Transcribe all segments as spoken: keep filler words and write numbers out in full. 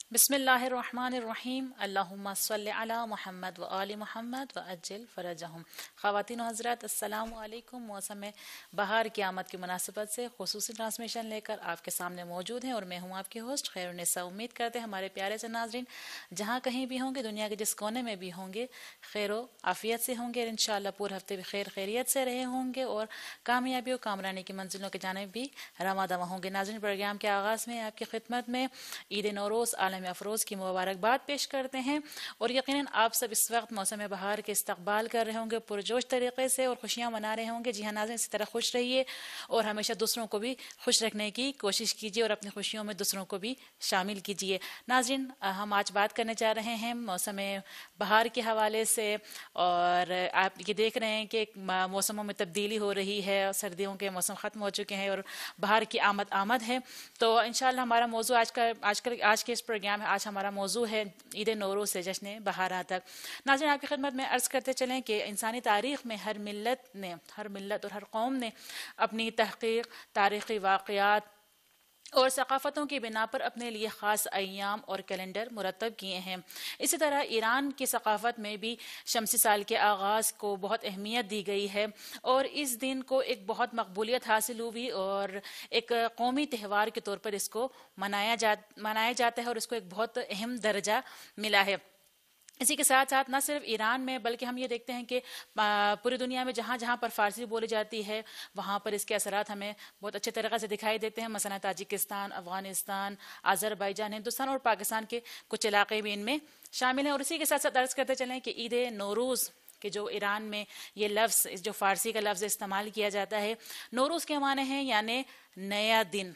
بسم اللہ الرحمن الرحیم اللہم صلی علی محمد و آل محمد و اجل فرجہم۔ خواتین و حضرات السلام علیکم۔ موسم بہار کی آمد کی مناسبت سے خصوصی ٹرانسمیشن لے کر آپ کے سامنے موجود ہیں اور میں ہوں آپ کی ہوسٹ خیر النساء۔ امید کرتے ہیں ہمارے پیارے سے ناظرین جہاں کہیں بھی ہوں گے، دنیا کے جس کونے میں بھی ہوں گے، خیر و عافیت سے ہوں گے اور انشاءاللہ پورے ہفتے بھی خیر خیریت سے رہے ہوں گے اور کامیابی و کامرانی کی منزلوں کے جانب بھی رواں دواں ہوں گے۔ ناظرین، پروگرام کے آغاز میں آپ کی خدمت میں عید نوروز عالم افروز کی مبارکباد پیش کرتے ہیں اور یقیناً آپ سب اس وقت موسم بہار کے استقبال کر رہے ہوں گے پرجوش طریقے سے اور خوشیاں منا رہے ہوں گے۔ جی ہاں ناظرین، اسی طرح خوش رہیے اور ہمیشہ دوسروں کو بھی خوش رکھنے کی کوشش کیجیے اور اپنی خوشیوں میں دوسروں کو بھی شامل کیجیے۔ ناظرین، ہم آج بات کرنے جا رہے ہیں موسم بہار کے حوالے سے، اور آپ یہ دیکھ رہے ہیں کہ موسموں میں تبدیلی ہو رہی ہے، سردیوں کے موسم ختم ہو چکے ہیں اور بہار کی آمد آمد ہے۔ تو انشاءاللہ ہمارا موضوع آج کا آج کل آج کے اس پروگرام میں آج ہمارا موضوع ہے عید نوروز سے جشن بہارات تک۔ ناظرین، آپ کی خدمت میں عرض کرتے چلیں کہ انسانی تاریخ میں ہر ملت نے ہر ملت اور ہر قوم نے اپنی تحقیق، تاریخی واقعات اور ثقافتوں کی بنا پر اپنے لیے خاص ایام اور کیلنڈر مرتب کیے ہیں۔ اسی طرح ایران کی ثقافت میں بھی شمسی سال کے آغاز کو بہت اہمیت دی گئی ہے اور اس دن کو ایک بہت مقبولیت حاصل ہوئی اور ایک قومی تہوار کے طور پر اس کو منایا جا منایا جاتا ہے اور اس کو ایک بہت اہم درجہ ملا ہے۔ اسی کے ساتھ ساتھ نہ صرف ایران میں بلکہ ہم یہ دیکھتے ہیں کہ پوری دنیا میں جہاں جہاں پر فارسی بولی جاتی ہے وہاں پر اس کے اثرات ہمیں بہت اچھے طریقے سے دکھائی دیتے ہیں۔ مثلا تاجکستان، افغانستان، آذربائیجان، ہندوستان اور پاکستان کے کچھ علاقے بھی ان میں شامل ہیں۔ اور اسی کے ساتھ ساتھ عرض کرتے چلیں کہ عید نوروز کہ جو ایران میں یہ لفظ جو فارسی کا لفظ استعمال کیا جاتا ہے، نوروز کے معنی ہیں یعنی نیا دن۔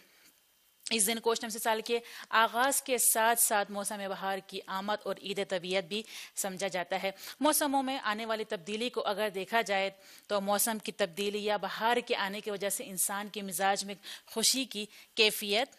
اس دن کو شمسی سال کے آغاز کے ساتھ ساتھ موسم بہار کی آمد اور عید طبیعت بھی سمجھا جاتا ہے۔ موسموں میں آنے والی تبدیلی کو اگر دیکھا جائے تو موسم کی تبدیلی یا بہار کے آنے کی وجہ سے انسان کے مزاج میں خوشی کی کیفیت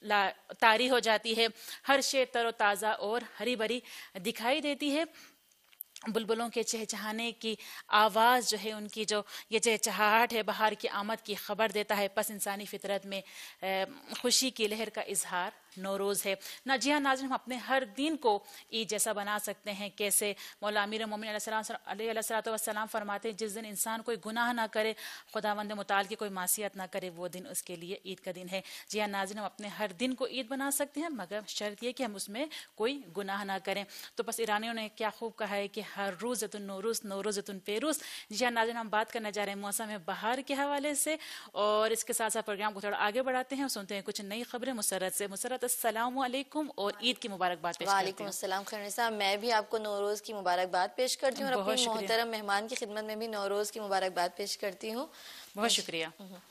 طاری ہو جاتی ہے۔ ہر شے تر و تازہ اور ہری بھری دکھائی دیتی ہے۔ بلبلوں کے چہچہانے کی آواز جو ہے، ان کی جو یہ چہچہاہٹ ہے بہار کی آمد کی خبر دیتا ہے۔ پس انسانی فطرت میں خوشی کی لہر کا اظہار نوروز ہے۔ نہ جی ہاں ناظرین، ہم اپنے ہر دن کو عید جیسا بنا سکتے ہیں۔ کیسے؟ مولا امیر مومنین علیہ السلام علیہ الصلوۃ والسلام فرماتے ہیں جس دن انسان کوئی گناہ نہ کرے، خداوند متعال کی کوئی معصیت نہ کرے، وہ دن اس کے لیے عید کا دن ہے۔ جی ہاں ناظرین، ہم اپنے ہر دن کو عید بنا سکتے ہیں مگر شرط یہ کہ ہم اس میں کوئی گناہ نہ کریں۔ تو بس ایرانیوں نے کیا خوب کہا ہے کہ ہر روزتن نوروز نوروزتن پیروز۔ جی ہاں ناظرین، ہم بات کرنے جا رہے ہیں موسم بہار کے حوالے سے اور اس کے ساتھ ساتھ پروگرام کو تھوڑا آگے بڑھاتے ہیں اور سنتے ہیں کچھ نئی خبریں مسرت سے۔ مسرت، السلام علیکم اور عید کی مبارکباد پیش کرتی ہوں۔ وعلیکم السلام خیر صاحب، میں بھی آپ کو نوروز کی مبارکباد پیش کرتی ہوں اور اپنی محترم مہمان کی خدمت میں بھی نوروز کی مبارکباد پیش کرتی ہوں۔ بہت شکریہ۔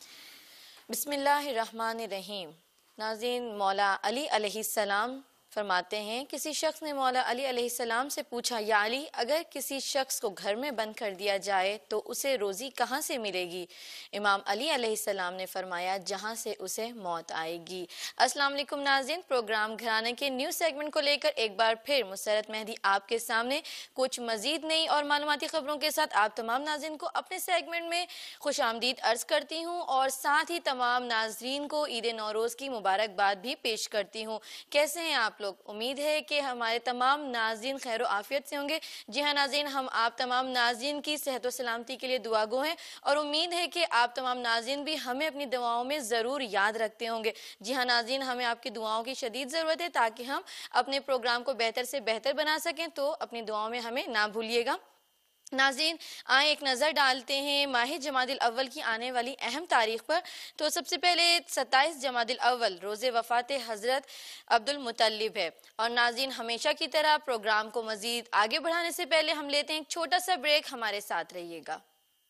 بسم اللہ الرحمن الرحیم۔ ناظرین، مولا علی علیہ السلام فرماتے ہیں کسی شخص نے مولا علی علیہ السلام سے پوچھا، یا علی، اگر کسی شخص کو گھر میں بند کر دیا جائے تو اسے روزی کہاں سے ملے گی؟ امام علی علیہ السلام نے فرمایا، جہاں سے اسے موت آئے گی۔ السلام علیکم ناظرین، پروگرام گھرانے کے نیوز سیگمنٹ کو لے کر ایک بار پھر مسرت مہدی آپ کے سامنے کچھ مزید نئی اور معلوماتی خبروں کے ساتھ آپ تمام ناظرین کو اپنے سیگمنٹ میں خوش آمدید عرض کرتی ہوں اور ساتھ ہی تمام ناظرین کو عید نوروز کی مبارکباد بھی پیش کرتی ہوں۔ کیسے ہیں آپ لوگ؟ امید ہے کہ ہمارے تمام ناظرین خیر و عافیت سے ہوں گے۔ جی ہاں ناظرین، ہم آپ تمام ناظرین کی صحت و سلامتی کے لیے دعا گو ہیں اور امید ہے کہ آپ تمام ناظرین بھی ہمیں اپنی دعاؤں میں ضرور یاد رکھتے ہوں گے۔ جی ہاں ناظرین، ہمیں آپ کی دعاؤں کی شدید ضرورت ہے تاکہ ہم اپنے پروگرام کو بہتر سے بہتر بنا سکیں، تو اپنی دعاؤں میں ہمیں نہ بھولیے گا۔ ناظرین، آئیں ایک نظر ڈالتے ہیں ماہ جمادی الاول کی آنے والی اہم تاریخ پر۔ تو سب سے پہلے ستائیس جمادی الاول روز وفات حضرت عبد المطلب ہے۔ اور ناظرین، ہمیشہ کی طرح پروگرام کو مزید آگے بڑھانے سے پہلے ہم لیتے ہیں ایک چھوٹا سا بریک، ہمارے ساتھ رہیے گا۔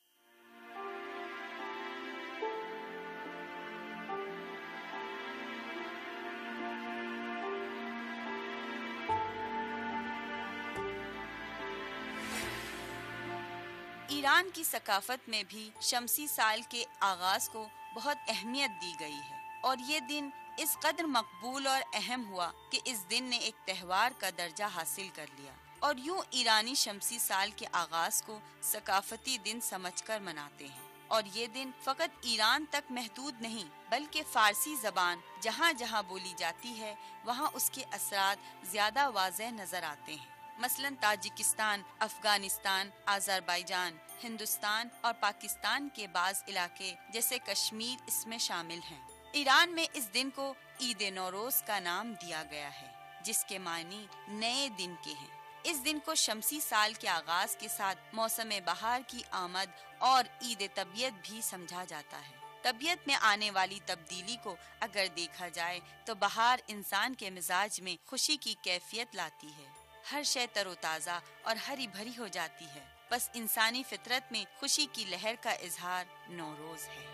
ایران کی ثقافت میں بھی شمسی سال کے آغاز کو بہت اہمیت دی گئی ہے اور یہ دن اس قدر مقبول اور اہم ہوا کہ اس دن نے ایک تہوار کا درجہ حاصل کر لیا اور یوں ایرانی شمسی سال کے آغاز کو ثقافتی دن سمجھ کر مناتے ہیں۔ اور یہ دن فقط ایران تک محدود نہیں بلکہ فارسی زبان جہاں جہاں بولی جاتی ہے وہاں اس کے اثرات زیادہ واضح نظر آتے ہیں. مثلاً تاجکستان، افغانستان، آذربائیجان، ہندوستان اور پاکستان کے بعض علاقے جیسے کشمیر اس میں شامل ہیں. ایران میں اس دن کو عید نوروز کا نام دیا گیا ہے جس کے معنی نئے دن کے ہیں. اس دن کو شمسی سال کے آغاز کے ساتھ موسم بہار کی آمد اور عید طبیعت بھی سمجھا جاتا ہے. طبیعت میں آنے والی تبدیلی کو اگر دیکھا جائے تو بہار انسان کے مزاج میں خوشی کی کیفیت لاتی ہے. ہر شے تر و تازہ اور ہری بھری ہو جاتی ہے. بس انسانی فطرت میں خوشی کی لہر کا اظہار نوروز ہے.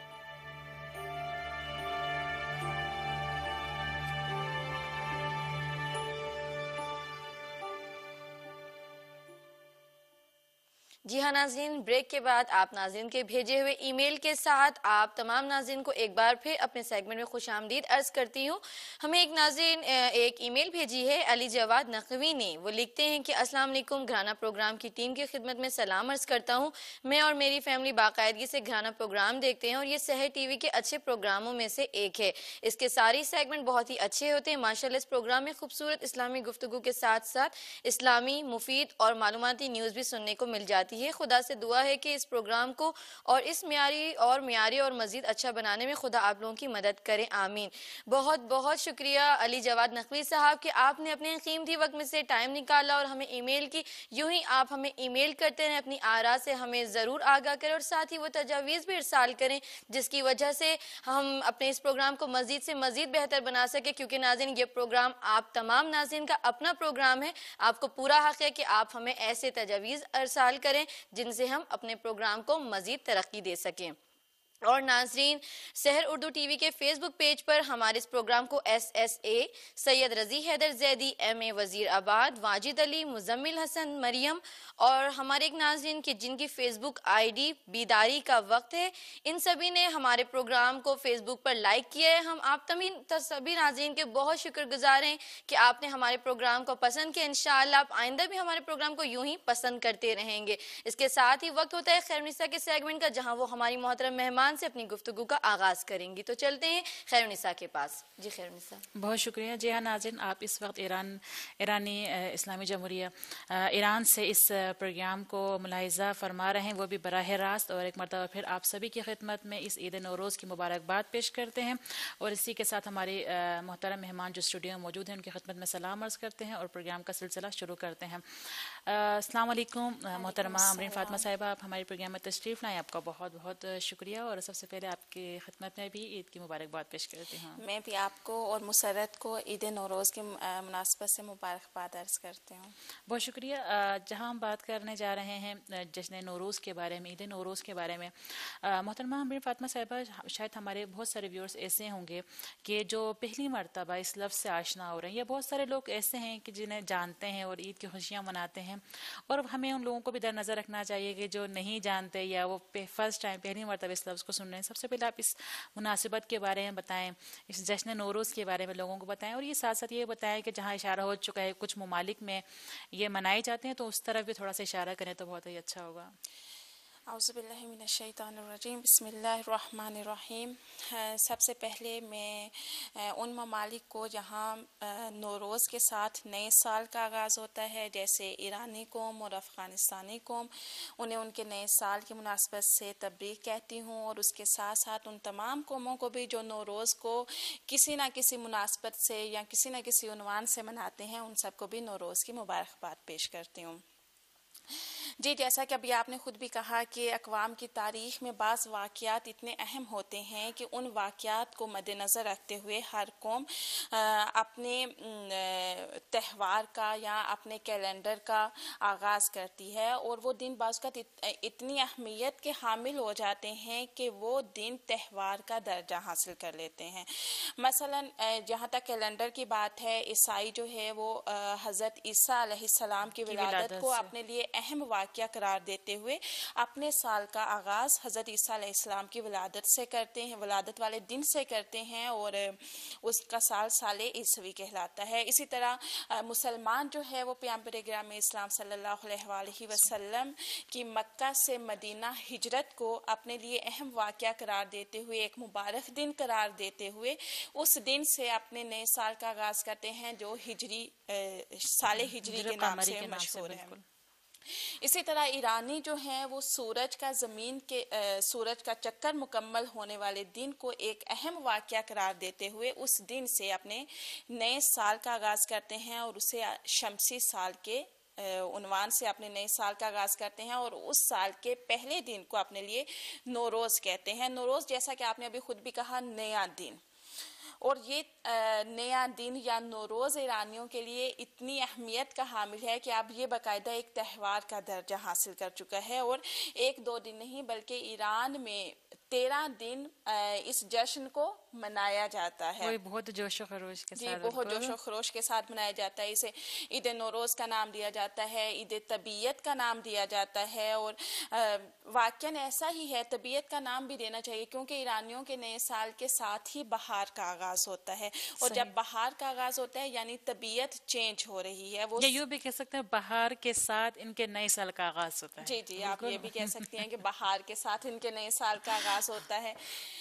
جی ہاں ناظرین، بریک کے بعد آپ ناظرین کے بھیجے ہوئے ای میل کے ساتھ آپ تمام ناظرین کو ایک بار پھر اپنے سیگمنٹ میں خوش آمدید عرض کرتی ہوں. ہمیں ایک ناظرین ایک ای میل بھیجی ہے علی جواد نقوی نے. وہ لکھتے ہیں کہ السلام علیکم، گھرانہ پروگرام کی ٹیم کی خدمت میں سلام عرض کرتا ہوں. میں اور میری فیملی باقاعدگی سے گھرانہ پروگرام دیکھتے ہیں اور یہ سحر ٹی وی کے اچھے پروگراموں میں سے ایک ہے. اس کے ساری سیگمنٹ بہت ہی اچھے ہوتے ہیں ماشاءاللہ. اس پروگرام میں خوبصورت اسلامی گفتگو کے ساتھ ساتھ اسلامی مفید اور معلوماتی نیوز بھی سننے کو مل جاتی ہے. خدا سے دعا ہے کہ اس پروگرام کو اور اس معیاری اور معیاری اور مزید اچھا بنانے میں خدا آپ لوگوں کی مدد کرے، آمین. بہت بہت شکریہ علی جواد نقوی صاحب کہ آپ نے اپنے قیمتی وقت میں سے ٹائم نکالا اور ہمیں ای میل کی. یوں ہی آپ ہمیں ای میل کرتے رہیں، اپنی آراء سے ہمیں ضرور آگاہ کریں اور ساتھ ہی وہ تجاویز بھی ارسال کریں جس کی وجہ سے ہم اپنے اس پروگرام کو مزید سے مزید بہتر بنا سکیں. کیونکہ ناظرین یہ پروگرام آپ تمام ناظرین کا اپنا پروگرام ہے. آپ کو پورا حق ہے کہ آپ ہمیں ایسے تجاویز ارسال کریں جن سے ہم اپنے پروگرام کو مزید ترقی دے سکیں. اور ناظرین، سحر اردو ٹی وی کے فیس بک پیج پر ہمارے اس پروگرام کو S S A, Syed Razi Haider Zaidi, M اے وزیر آباد، واجد علی، مزمل حسن، مریم اور ہمارے ایک ناظرین کی جن کی فیس بک آئی ڈی بیداری کا وقت ہے، ان سبھی نے ہمارے پروگرام کو فیس بک پر لائک کیا ہے. ہم آپ تمام سبھی ناظرین کے بہت شکر گزار ہیں کہ آپ نے ہمارے پروگرام کو پسند کیا. انشاءاللہ آپ آئندہ بھی ہمارے پروگرام کو یوں ہی پسند کرتے رہیں گے. اس کے ساتھ ہی وقت ہوتا ہے خیرنساء کے سیگمنٹ کا، جہاں وہ ہماری محترم مہمان سے اپنی گفتگو کا آغاز کریں گی. تو چلتے ہیں خیرنساء کے پاس. جی خیرنساء. بہت شکریہ. جی ہاں ناظرین، آپ اس وقت ایران ایرانی اسلامی جمہوریہ ایران سے اس پروگرام کو ملاحظہ فرما رہے ہیں، وہ بھی براہ راست. اور ایک مرتبہ پھر آپ سبھی کی خدمت میں اس عید نوروز کی مبارکباد پیش کرتے ہیں اور اسی کے ساتھ ہمارے محترم مہمان جو اسٹوڈیو میں موجود ہیں ان کی خدمت میں سلام عرض کرتے ہیں اور پروگرام کا سلسلہ شروع کرتے ہیں. السلام علیکم محترمہ امرین فاطمہ صاحبہ، آپ ہمارے پروگرام میں تشریف لائیں. آپ کا بہت بہت شکریہ اور سب سے پہلے آپ کی خدمت میں بھی عید کی مبارکباد پیش کرتی ہوں. میں بھی آپ کو اور مسرت کو عید نوروز کی مناسبت سے مبارکباد عرض کرتی ہوں. بہت شکریہ. جہاں ہم بات کرنے جا رہے ہیں جشن نوروز کے بارے میں، عید نوروز کے بارے میں، محترمہ امرین فاطمہ صاحبہ، شاید ہمارے بہت سارے ویورز ایسے ہوں گے کہ جو پہلی مرتبہ اس لفظ سے آشنا ہو رہے ہیں، یا بہت سارے لوگ ایسے ہیں کہ جنہیں جانتے ہیں اور عید کی خوشیاں مناتے ہیں. اور ہمیں ان لوگوں کو بھی در نظر رکھنا چاہیے کہ جو نہیں جانتے یا وہ فرسٹ ٹائم پہلی مرتبہ اس لفظ کو سن رہے ہیں. سب سے پہلے آپ اس مناسبت کے بارے میں بتائیں، اس جشن نوروز کے بارے میں لوگوں کو بتائیں، اور یہ ساتھ ساتھ یہ بتائیں کہ جہاں اشارہ ہو چکا ہے کچھ ممالک میں یہ منائے جاتے ہیں تو اس طرف بھی تھوڑا سا اشارہ کریں تو بہت ہی اچھا ہوگا. اعوذ باللہ من الشیطان الرجیم، بسم اللہ الرحمن الرحیم. سب سے پہلے میں ان ممالک کو جہاں نوروز کے ساتھ نئے سال کا آغاز ہوتا ہے، جیسے ایرانی قوم اور افغانستانی قوم، انہیں ان کے نئے سال کی مناسبت سے تبریک کہتی ہوں. اور اس کے ساتھ ساتھ ان تمام قوموں کو بھی جو نوروز کو کسی نہ کسی مناسبت سے یا کسی نہ کسی عنوان سے مناتے ہیں، ان سب کو بھی نوروز کی مبارکباد پیش کرتی ہوں. جی، جیسا کہ ابھی آپ نے خود بھی کہا کہ اقوام کی تاریخ میں بعض واقعات اتنے اہم ہوتے ہیں کہ ان واقعات کو مد نظر رکھتے ہوئے ہر قوم اپنے تہوار کا یا اپنے کیلنڈر کا آغاز کرتی ہے، اور وہ دن بعض اوقات اتنی اہمیت کے حامل ہو جاتے ہیں کہ وہ دن تہوار کا درجہ حاصل کر لیتے ہیں. مثلا جہاں تک کیلنڈر کی بات ہے، عیسائی جو ہے وہ حضرت عیسیٰ علیہ السلام کی ولادت کو اپنے لیے اہم واقعہ قرار دیتے ہوئے اپنے سال کا آغاز حضرت عیسیٰ علیہ السلام کی ولادت سے کرتے ہیں، ولادت والے دن سے کرتے ہیں، اور اس کا سال سال عیسوی کہلاتا ہے۔ اسی طرح مسلمان جو ہے وہ پیغمبر گرام اسلام صلی اللہ علیہ وآلہ وسلم کی مکہ سے مدینہ ہجرت کو اپنے لیے اہم واقعہ قرار دیتے ہوئے، ایک مبارک دن قرار دیتے ہوئے اس دن سے اپنے نئے سال کا آغاز کرتے ہیں جو ہجری سال ہجری کے نام سے مشہور ہے۔ اسی طرح ایرانی جو ہیں وہ سورج کا زمین کے سورج کا چکر مکمل ہونے والے دن کو ایک اہم واقعہ قرار دیتے ہوئے اس دن سے اپنے نئے سال کا آغاز کرتے ہیں اور اسے شمسی سال کے عنوان سے اپنے نئے سال کا آغاز کرتے ہیں، اور اس سال کے پہلے دن کو اپنے لیے نوروز کہتے ہیں۔ نوروز جیسا کہ آپ نے ابھی خود بھی کہا نیا دن، اور یہ نیا دن یا نوروز ایرانیوں کے لیے اتنی اہمیت کا حامل ہے کہ اب یہ باقاعدہ ایک تہوار کا درجہ حاصل کر چکا ہے، اور ایک دو دن نہیں بلکہ ایران میں تیرہ دن اس جشن کو منایا جاتا ہے، وہی بہت جوش و خروش کے جی ساتھ بہت جوش و خروش کے ساتھ منایا جاتا ہے۔ اسے عید نوروز کا نام دیا جاتا ہے، عید طبیعت کا نام دیا جاتا ہے، اور واقعاً ایسا ہی ہے، طبیعت کا نام بھی دینا چاہیے کیونکہ ایرانیوں کے نئے سال کے ساتھ ہی بہار کا آغاز ہوتا ہے، اور جب بہار کا آغاز ہوتا ہے یعنی طبیعت چینج ہو رہی ہے، وہ یا یوں بھی کہہ سکتے ہیں بہار کے ساتھ ان کے نئے سال کا آغاز ہوتا ہے۔ جی جی آپ یہ بھی کہہ سکتی ہیں کہ بہار کے ساتھ ان کے نئے سال کا آغاز ہوتا ہے۔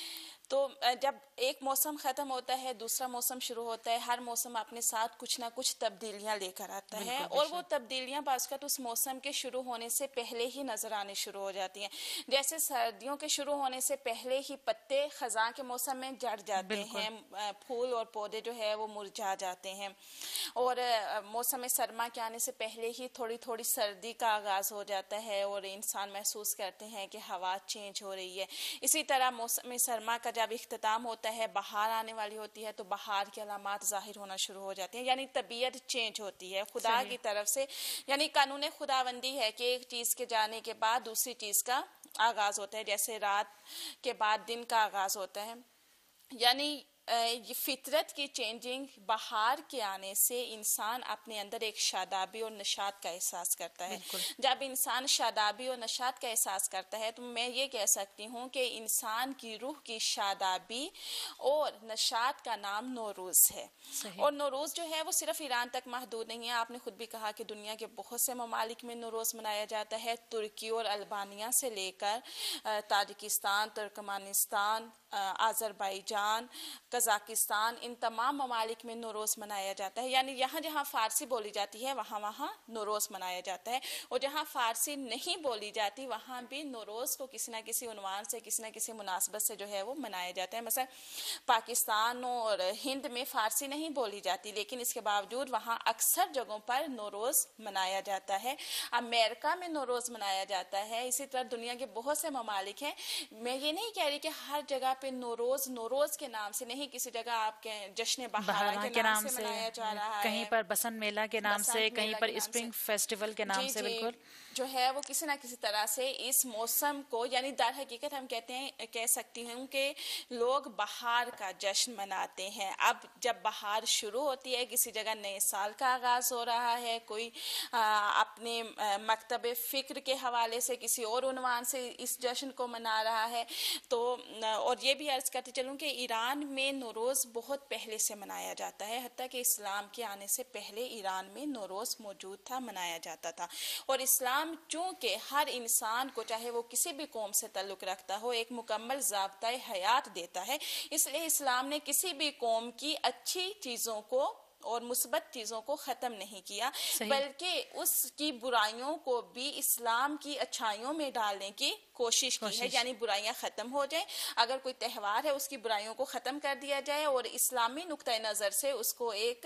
تو جب ایک موسم ختم ہوتا ہے دوسرا موسم شروع ہوتا ہے، ہر موسم اپنے ساتھ کچھ نہ کچھ تبدیلیاں لے کر آتا ہے، اور وہ تبدیلیاں بعض اوقات اس موسم کے شروع ہونے سے پہلے ہی نظر آنے شروع ہو جاتی ہیں، جیسے سردیوں کے شروع ہونے سے پہلے ہی پتے خزاں کے موسم میں جڑ جاتے ہیں، پھول اور پودے جو ہے وہ مرجھا جاتے ہیں، اور موسم سرما کے آنے سے پہلے ہی تھوڑی تھوڑی سردی کا آغاز ہو جاتا ہے اور انسان محسوس کرتے ہیں کہ ہوا چینج ہو رہی ہے۔ اسی طرح موسم سرما کا جب اختتام ہوتا ہے، بہار آنے والی ہوتی ہے تو بہار کے علامات ظاہر ہونا شروع ہو جاتی ہیں، یعنی طبیعت چینج ہوتی ہے خدا کی طرف سے، یعنی قانون خداوندی ہے کہ ایک چیز کے جانے کے بعد دوسری چیز کا آغاز ہوتا ہے، جیسے رات کے بعد دن کا آغاز ہوتا ہے، یعنی یہ فطرت کی چینجنگ، بہار کے آنے سے انسان اپنے اندر ایک شادابی اور نشاط کا احساس کرتا ہے۔ جب انسان شادابی اور نشاط کا احساس کرتا ہے تو میں یہ کہہ سکتی ہوں کہ انسان کی روح کی شادابی اور نشاط کا نام نوروز ہے، اور نوروز جو ہے وہ صرف ایران تک محدود نہیں ہے، آپ نے خود بھی کہا کہ دنیا کے بہت سے ممالک میں نوروز منایا جاتا ہے، ترکی اور البانیہ سے لے کر تاجکستان، ترکمانستان، آذربائیجان، قزاقستان، ان تمام ممالک میں نوروز منایا جاتا ہے، یعنی یہاں جہاں فارسی بولی جاتی ہے وہاں وہاں نوروز منایا جاتا ہے، اور جہاں فارسی نہیں بولی جاتی وہاں بھی نوروز کو کسی نہ کسی عنوان سے کسی نہ کسی مناسبت سے جو ہے وہ منایا جاتا ہے۔ مثلا پاکستان اور ہند میں فارسی نہیں بولی جاتی لیکن اس کے باوجود وہاں اکثر جگہوں پر نوروز منایا جاتا ہے، امریکہ میں نوروز منایا جاتا ہے، اسی طرح دنیا کے بہت سے ممالک ہیں۔ میں یہ نہیں کہہ رہی کہ ہر جگہ پہ نوروز نوروز کے نام سے نہیں، کسی جگہ آپ کے جشن بہارا کے نام سے منایا جا رہا ہے، کہیں پر بسنت میلہ کے نام سے، کہیں پر اسپرنگ فیسٹیول کے نام سے، بالکل جو ہے وہ کسی نہ کسی طرح سے اس موسم کو، یعنی در حقیقت ہم کہتے ہیں کہہ سکتی ہوں کہ لوگ بہار کا جشن مناتے ہیں۔ اب جب بہار شروع ہوتی ہے کسی جگہ نئے سال کا آغاز ہو رہا ہے، کوئی اپنے مکتب فکر کے حوالے سے کسی اور عنوان سے اس جشن کو منا رہا ہے، تو اور یہ بھی عرض کرتے چلوں کہ ایران میں نوروز بہت پہلے سے منایا جاتا ہے، حتیٰ کہ اسلام کے آنے سے پہلے ایران میں نوروز موجود تھا، منایا جاتا تھا، اور اسلام چونکہ ہر انسان کو چاہے وہ کسی بھی قوم سے تعلق رکھتا ہو ایک مکمل ضابطۂ حیات دیتا ہے، اس لیے اسلام نے کسی بھی قوم کی اچھی چیزوں کو اور مثبت چیزوں کو ختم نہیں کیا، بلکہ اس کی برائیوں کو بھی اسلام کی اچھائیوں میں ڈالنے کی کوشش کی ہے، یعنی برائیاں ختم ہو جائیں، اگر کوئی تہوار ہے اس کی برائیوں کو ختم کر دیا جائے اور اسلامی نقطۂ نظر سے اس کو ایک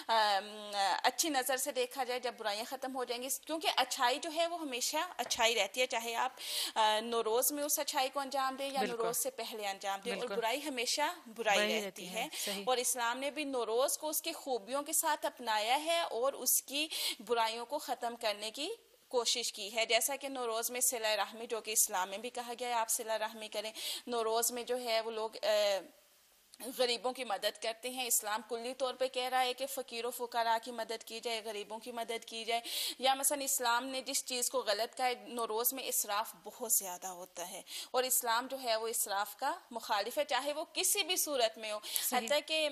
اچھی نظر سے دیکھا جائے، جب برائیاں ختم ہو جائیں گی، کیونکہ اچھائی جو ہے وہ ہمیشہ اچھائی رہتی ہے، چاہے آپ نوروز میں اس اچھائی کو انجام دیں یا نوروز سے پہلے انجام دیں، اور برائی ہمیشہ برائی رہتی ہے، اور اسلام نے بھی نوروز کو اس کی خوبیوں کے ساتھ اپنایا ہے اور اس کی برائیوں کو ختم کرنے کی کوشش کی ہے، جیسا کہ نوروز میں صلہ رحمی جو کہ اسلام میں بھی کہا گیا ہے آپ صلہ رحمی کریں، نوروز میں جو ہے وہ لوگ गरीबों की मदद करते हैं। इस्लाम कुल्ली तौर पे कह रहा है कि फ़कीर व फ़ुक़रा की मदद की जाए, गरीबों की मदद की जाए। या मसलन इस्लाम ने जिस चीज़ को गलत कहा है, नौरोज़ में इसराफ बहुत ज़्यादा होता है और इस्लाम जो है वो इसराफ का मुखालिफ है, चाहे वो किसी भी सूरत में हो। हत्ता कि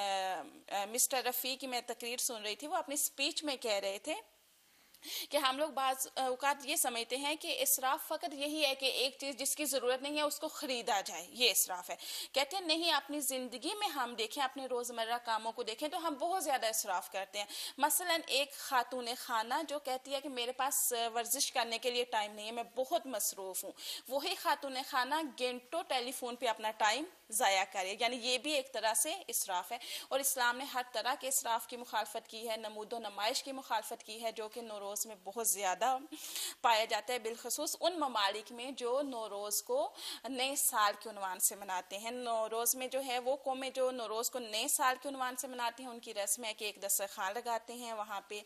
मिस्टर रफ़ी की मैं तकरीर सुन रही थी, वो अपनी स्पीच में कह रहे थे कि हम लोग बाज़ औक़ात ये समझते हैं कि इसराफ फ़कत यही है कि एक चीज़ जिसकी ज़रूरत नहीं है उसको ख़रीदा जाए, ये इसराफ है। कहते हैं नहीं, अपनी ज़िंदगी में हम देखें, अपने रोज़मर्रा कामों को देखें तो हम बहुत ज़्यादा इसराफ करते हैं। मसलन एक खातून खाना जो कहती है कि मेरे पास वर्जिश करने के लिए टाइम नहीं है, मैं बहुत मसरूफ़ हूँ, वही खातून खाना घंटों टेलीफोन पर अपना टाइम ज़ाया करे, यानी ये भी एक तरह से इसराफ है। और इस्लाम ने हर तरह के इसराफ की मुखालफत की है, नमूदो नमाइश की मुखालफत की है, जो कि नौरोज़ में बहुत ज़्यादा पाया जाता है, बिलखसूस उन ममालिक में जो नौरोज़ को नए साल के उन्वान से मनाते हैं। नौरोज़ में जो है वो कौमें जो नौरोज़ को नए साल के उन्वान से मनाती हैं, उनकी रस्म है कि एक दस्तरखान लगाते हैं, वहाँ पे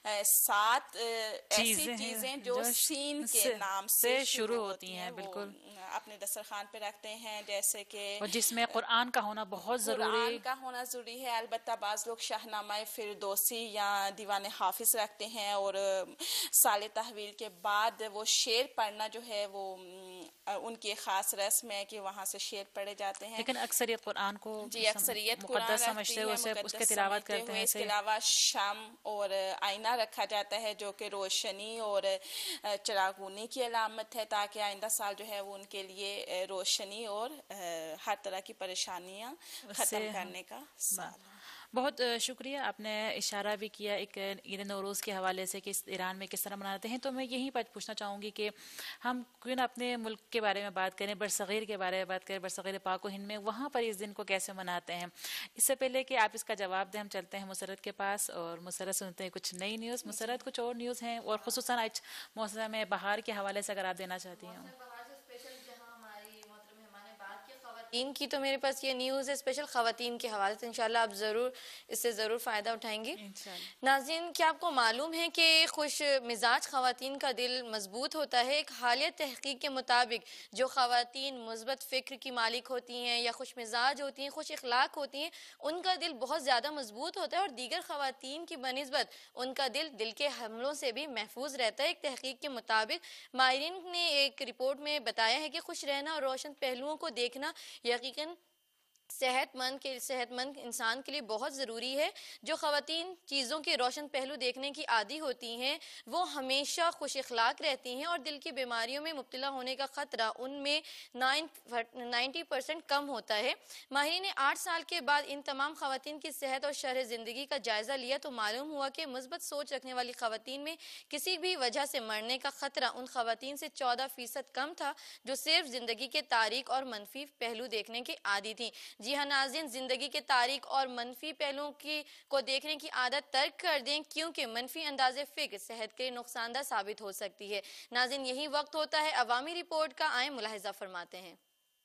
सात ऐसी चीज़ें जो सीन के नाम से शुरू होती हैं, बिल्कुल अपने दस्तरखान पे रखते हैं, जैसे कि जिसमें कुरान का होना बहुत ज़रूरी कुरान का होना ज़रूरी है। अलबत्ता बाज़ लोग शाहनामा फिरदौसी या दीवान हाफिज़ रखते हैं और साल तहवील के बाद वो शेर पढ़ना जो है वो उनकी एक ख़ास रस्म है कि वहाँ से शेर पढ़े जाते हैं। लेकिन अक्सरियत कुरान को जी अक्सरियत कुरान समझते हैं, उसे उसके तिलावत करते हैं। इसके अलावा शाम और आईना रखा जाता है जो कि रोशनी और चरागुनी की अलामत है, ताकि आइंदा साल जो है वो उनके लिए रोशनी और हर तरह की परेशानियां खत्म करने का साल। बहुत शुक्रिया, आपने इशारा भी किया एक ईद नौरोज़ के हवाले से कि ईरान में किस तरह मनाते हैं। तो मैं यहीं पर पूछना चाहूँगी कि हम क्यों ना अपने मुल्क के बारे में बात करें, बरसग़ीर के बारे में बात करें, बरसग़ीर पाक व हिंद में वहाँ पर इस दिन को कैसे मनाते हैं। इससे पहले कि आप इसका जवाब दें, हम चलते हैं मुसरत के पास और मुसरत सुनते हैं कुछ नई न्यूज़। मुसरत, कुछ और न्यूज़ हैं और ख़ुसूसन आज मौसम बहार के हवाले से अगर आप देना चाहती हैं। इन की तो मेरे पास ये न्यूज़ है स्पेशल ख़वातीन के हवाले से, इंशाल्लाह आप ज़रूर इससे ज़रूर फ़ायदा उठाएंगे। नाज़रीन, क्या आपको मालूम है कि खुश मिजाज ख़वातीन का दिल मजबूत होता है। एक हालिया तहक़ीक़ के मुताबिक जो ख़वातीन मुस्बत फ़िक्र की मालिक होती हैं या खुश मिजाज होती हैं, खुश इखलाक होती हैं, उनका दिल बहुत ज़्यादा मजबूत होता है और दीगर ख़वातीन की बनिस्बत उनका दिल दिल के हमलों से भी महफूज रहता है। एक तहक़ीक़ के मुताबिक माहिरीन ने एक रिपोर्ट में बताया है कि खुश रहना और रोशन पहलुओं को देखना यकीनन सेहतमंद के सेहतमंद इंसान के लिए बहुत ज़रूरी है। जो ख़वातीन चीज़ों के रोशन पहलू देखने की आदी होती हैं वो हमेशा खुश इखलाक रहती हैं और दिल की बीमारियों में मुब्तला होने का ख़तरा उनमें नाइन्टी परसेंट कम होता है। माहिरीन ने आठ साल के बाद इन तमाम ख़वातीन की सेहत और शरह ज़िंदगी का जायज़ा लिया तो मालूम हुआ कि मुस्बत सोच रखने वाली ख़वातीन में किसी भी वजह से मरने का ख़तरा उन ख़वातीन से चौदह फ़ीसद कम था जो सिर्फ ज़िंदगी के तारीक और मनफी पहलू देखने की आदी थी। जी हाँ नाज़रीन, जिंदगी के तारीक और मनफी पहलुओं की को देखने की आदत तर्क कर दें, क्योंकि मनफी अंदाज़े फ़िक्र सेहत के लिए नुकसानदा साबित हो सकती है। नाज़रीन, यही वक्त होता है अवामी रिपोर्ट का, आए मुलाहिज़ा फरमाते हैं।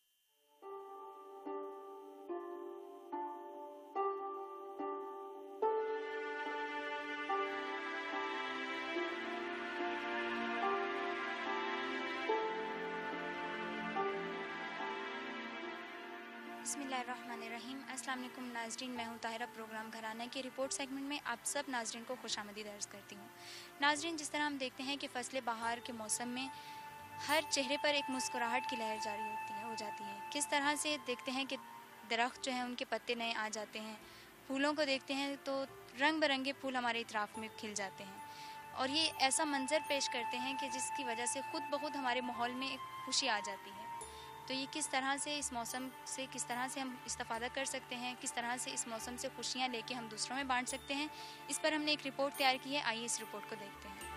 बिस्मिल्लाहिर्रहमानिर्रहीम। अस्सलाम वालेकुम नाज़रीन, मैं हूँ ताहिरा, प्रोग्राम घराना की रिपोर्ट सेगमेंट में आप सब नाज़रीन को खुशामदीद अर्ज़ करती हूँ। नाज़रीन, जिस तरह हम देखते हैं कि फ़सल बहार के मौसम में हर चेहरे पर एक मुस्कुराहट की लहर जारी होती है हो जाती है। किस तरह से देखते हैं कि दरख्त जो हैं उनके पत्ते नए आ जाते हैं, फूलों को देखते हैं तो रंग बिरंगे फूल हमारे इतराफ़ में खिल जाते हैं और ये ऐसा मंज़र पेश करते हैं कि जिसकी वजह से ख़ुद ब खुद हमारे माहौल में एक खुशी आ जाती है। तो ये किस तरह से इस मौसम से किस तरह से हम इस्तेफ़ादा कर सकते हैं, किस तरह से इस मौसम से खुशियाँ लेके हम दूसरों में बांट सकते हैं, इस पर हमने एक रिपोर्ट तैयार की है। आइए इस रिपोर्ट को देखते हैं।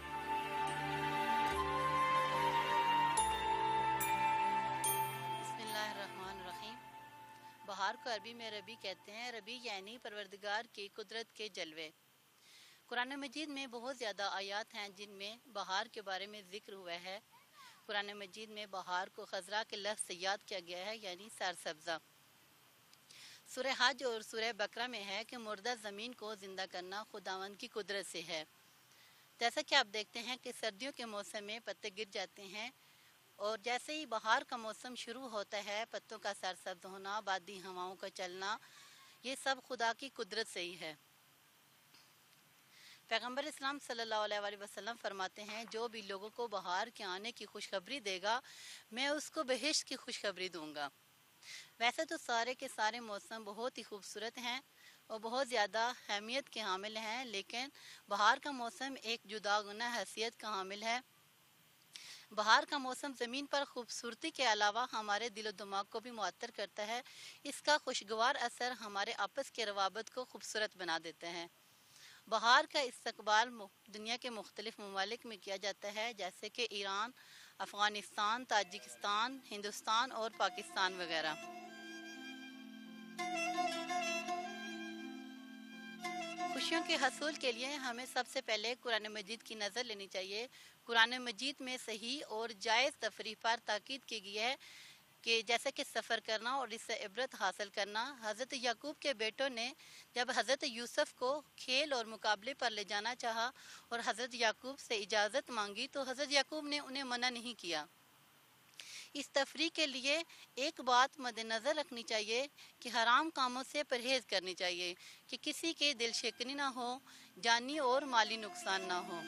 बिस्मिल्लाहिर्रहमानिर्रहीम। बहार को अरबी में रबी कहते हैं। रबी यानी परवरदिगार की कुदरत के जलवे। कुरान मजीद में बहुत ज़्यादा आयात हैं जिनमें बहार के बारे में ज़िक्र हुआ है। कुरान मजीद में बहार को खज़रा के लफ्ज़ से याद किया गया है, यानी सरसब्ज़ा। सूरह हज और सूरह बकरा में है कि मुर्दा ज़मीन को ज़िंदा करना खुदावंद की कुदरत से है। जैसा कि आप देखते हैं कि सर्दियों के मौसम में पत्ते गिर जाते हैं اور جیسے ہی بہار کا موسم شروع ہوتا ہے، پتوں کا سرسبز ہونا، بادی ہواؤں کا چلنا، یہ سب خدا کی قدرت سے ہی ہے۔ پیغمبر اسلام صلی اللہ علیہ وآلہ وسلم فرماتے ہیں، جو بھی لوگوں کو بہار کے آنے کی خوشخبری دے گا، میں اس کو بہشت کی خوشخبری دوں گا۔ ویسے تو سارے کے سارے موسم بہت ہی خوبصورت ہیں اور بہت زیادہ اہمیت کے حامل ہیں، لیکن بہار کا موسم ایک جداگانہ حیثیت کا حامل ہے۔ بہار کا موسم زمین پر خوبصورتی کے علاوہ ہمارے دل و دماغ کو بھی معطر کرتا ہے۔ اس کا خوشگوار اثر ہمارے آپس کے روابط کو خوبصورت بنا دیتا ہے۔ بہار کا استقبال دنیا کے مختلف ممالک میں کیا جاتا ہے، جیسے کہ ایران، افغانستان، تاجکستان، ہندوستان اور پاکستان وغیرہ۔ خوشیوں کے حصول کے لیے ہمیں سب سے پہلے قرآن مجید کی نظر لینی چاہیے۔ قرآن مجید میں صحیح اور جائز تفریح پر تاکید کی گئی ہے کہ جیسے کہ سفر کرنا اور اس سے عبرت حاصل کرنا۔ حضرت یعقوب کے بیٹوں نے جب حضرت یوسف کو کھیل اور مقابلے پر لے جانا چاہا اور حضرت یعقوب سے اجازت مانگی تو حضرت یعقوب نے انہیں منع نہیں کیا۔ اس تفریح کے لیے ایک بات مد نظر رکھنی چاہیے کہ حرام کاموں سے پرہیز کرنی چاہیے کہ کسی کے دل شکنی نہ ہو، جانی اور مالی نقصان نہ ہو۔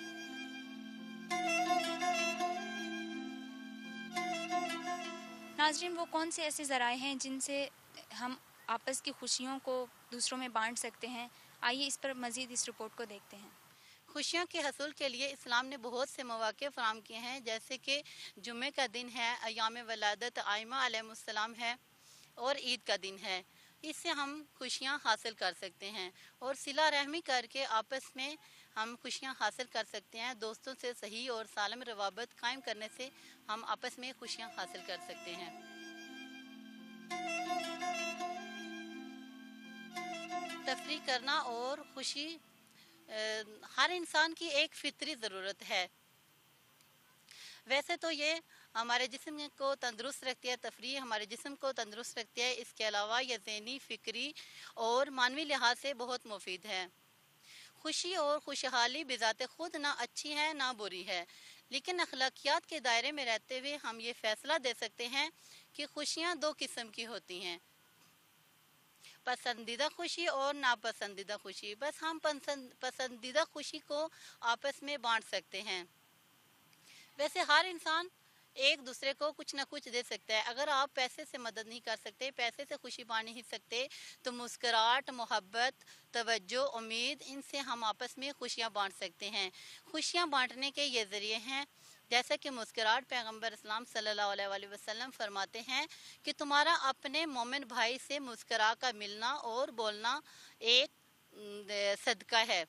ناظرین، وہ کون سے ایسے ذرائع ہیں جن سے ہم آپس کی خوشیوں کو دوسروں میں بانٹ سکتے ہیں؟ آئیے اس پر مزید اس رپورٹ کو دیکھتے ہیں۔ خوشیوں کے حصول کے لیے اسلام نے بہت سے مواقع فراہم کیے ہیں، جیسے کہ جمعہ کا دن ہے، ایام ولادت آئمہ علیہ السلام ہے اور عید کا دن ہے۔ اس سے ہم خوشیاں حاصل کر سکتے ہیں اور صلہ رحمی کر کے آپس میں ہم خوشیاں حاصل کر سکتے ہیں۔ دوستوں سے صحیح اور سالم روابط قائم کرنے سے ہم آپس میں خوشیاں حاصل کر سکتے ہیں۔ تفریح کرنا اور خوشی ہر انسان کی ایک فطری ضرورت ہے۔ ویسے تو یہ ہمارے جسم کو تندرست رکھتی ہے، تفریح ہمارے جسم کو تندرست رکھتی ہے۔ اس کے علاوہ یہ ذہنی، فکری اور معنوی لحاظ سے بہت مفید ہے۔ خوشی اور خوشحالی بذات خود نہ اچھی ہے نہ بری ہے، لیکن اخلاقیات کے دائرے میں رہتے ہوئے ہم یہ فیصلہ دے سکتے ہیں کہ خوشیاں دو قسم کی ہوتی ہیں، پسندیدہ خوشی اور ناپسندیدہ خوشی۔ بس ہم پسندیدہ خوشی کو آپس میں بانٹ سکتے ہیں۔ ویسے ہر انسان ایک دوسرے کو کچھ نہ کچھ دے سکتا ہے۔ اگر آپ پیسے سے مدد نہیں کر سکتے، پیسے سے خوشی بانٹ نہیں سکتے، تو مسکراہٹ، محبت، توجہ، امید، ان سے ہم آپس میں خوشیاں بانٹ سکتے ہیں۔ خوشیاں بانٹنے کے یہ ذریعے ہیں، جیسا کہ مسکراہٹ پیغمبر اسلام صلی اللہ علیہ وآلہ وسلم فرماتے ہیں کہ تمہارا اپنے مومن بھائی سے مسکرا کر ملنا اور بولنا ایک صدقہ ہے۔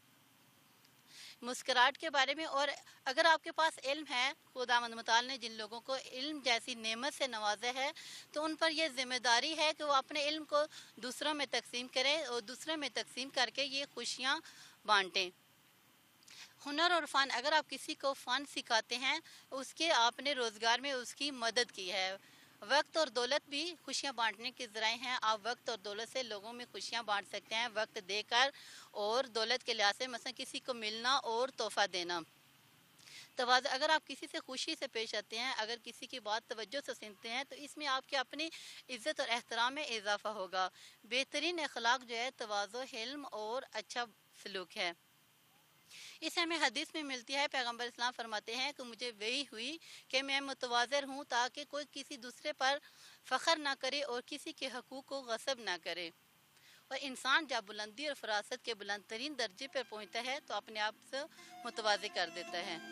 مسکراہٹ کے بارے میں، اور اگر آپ کے پاس علم ہے، خداوند متعال نے جن لوگوں کو علم جیسی نعمت سے نوازا ہے تو ان پر یہ ذمہ داری ہے کہ وہ اپنے علم کو دوسروں میں تقسیم کریں اور دوسروں میں تقسیم کر کے یہ خوشیاں بانٹیں۔ ہنر اور فن، اگر آپ کسی کو فن سکھاتے ہیں، اس کے آپ نے روزگار میں اس کی مدد کی ہے۔ وقت اور دولت بھی خوشیاں بانٹنے کے ذرائع ہیں۔ آپ وقت اور دولت سے لوگوں میں خوشیاں بانٹ سکتے ہیں، وقت دے کر اور دولت کے لحاظ سے، مثلا کسی کو ملنا اور تحفہ دینا۔ تواضع، اگر آپ کسی سے خوشی سے پیش آتے ہیں، اگر کسی کی بات توجہ سے سنتے ہیں تو اس میں آپ کے اپنی عزت اور احترام میں اضافہ ہوگا۔ بہترین اخلاق جو ہے تواضع، حلم اور اچھا سلوک ہے۔ اس ہمیں حدیث میں ملتی ہے، پیغمبر اسلام فرماتے ہیں کہ مجھے وحی ہوئی کہ میں متواضع ہوں تاکہ کوئی کسی دوسرے پر فخر نہ کرے اور کسی کے حقوق کو غصب نہ کرے۔ اور انسان جب بلندی اور فراست کے بلند ترین درجے پر پہنچتا ہے تو اپنے آپ سے متواضع کر دیتا ہے۔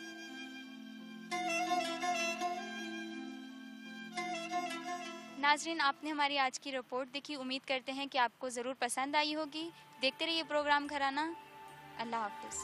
ناظرین، آپ نے ہماری آج کی رپورٹ دیکھی، امید کرتے ہیں کہ آپ کو ضرور پسند آئی ہوگی۔ دیکھتے رہیے پروگرام گھرانہ۔ اللہ حافظ۔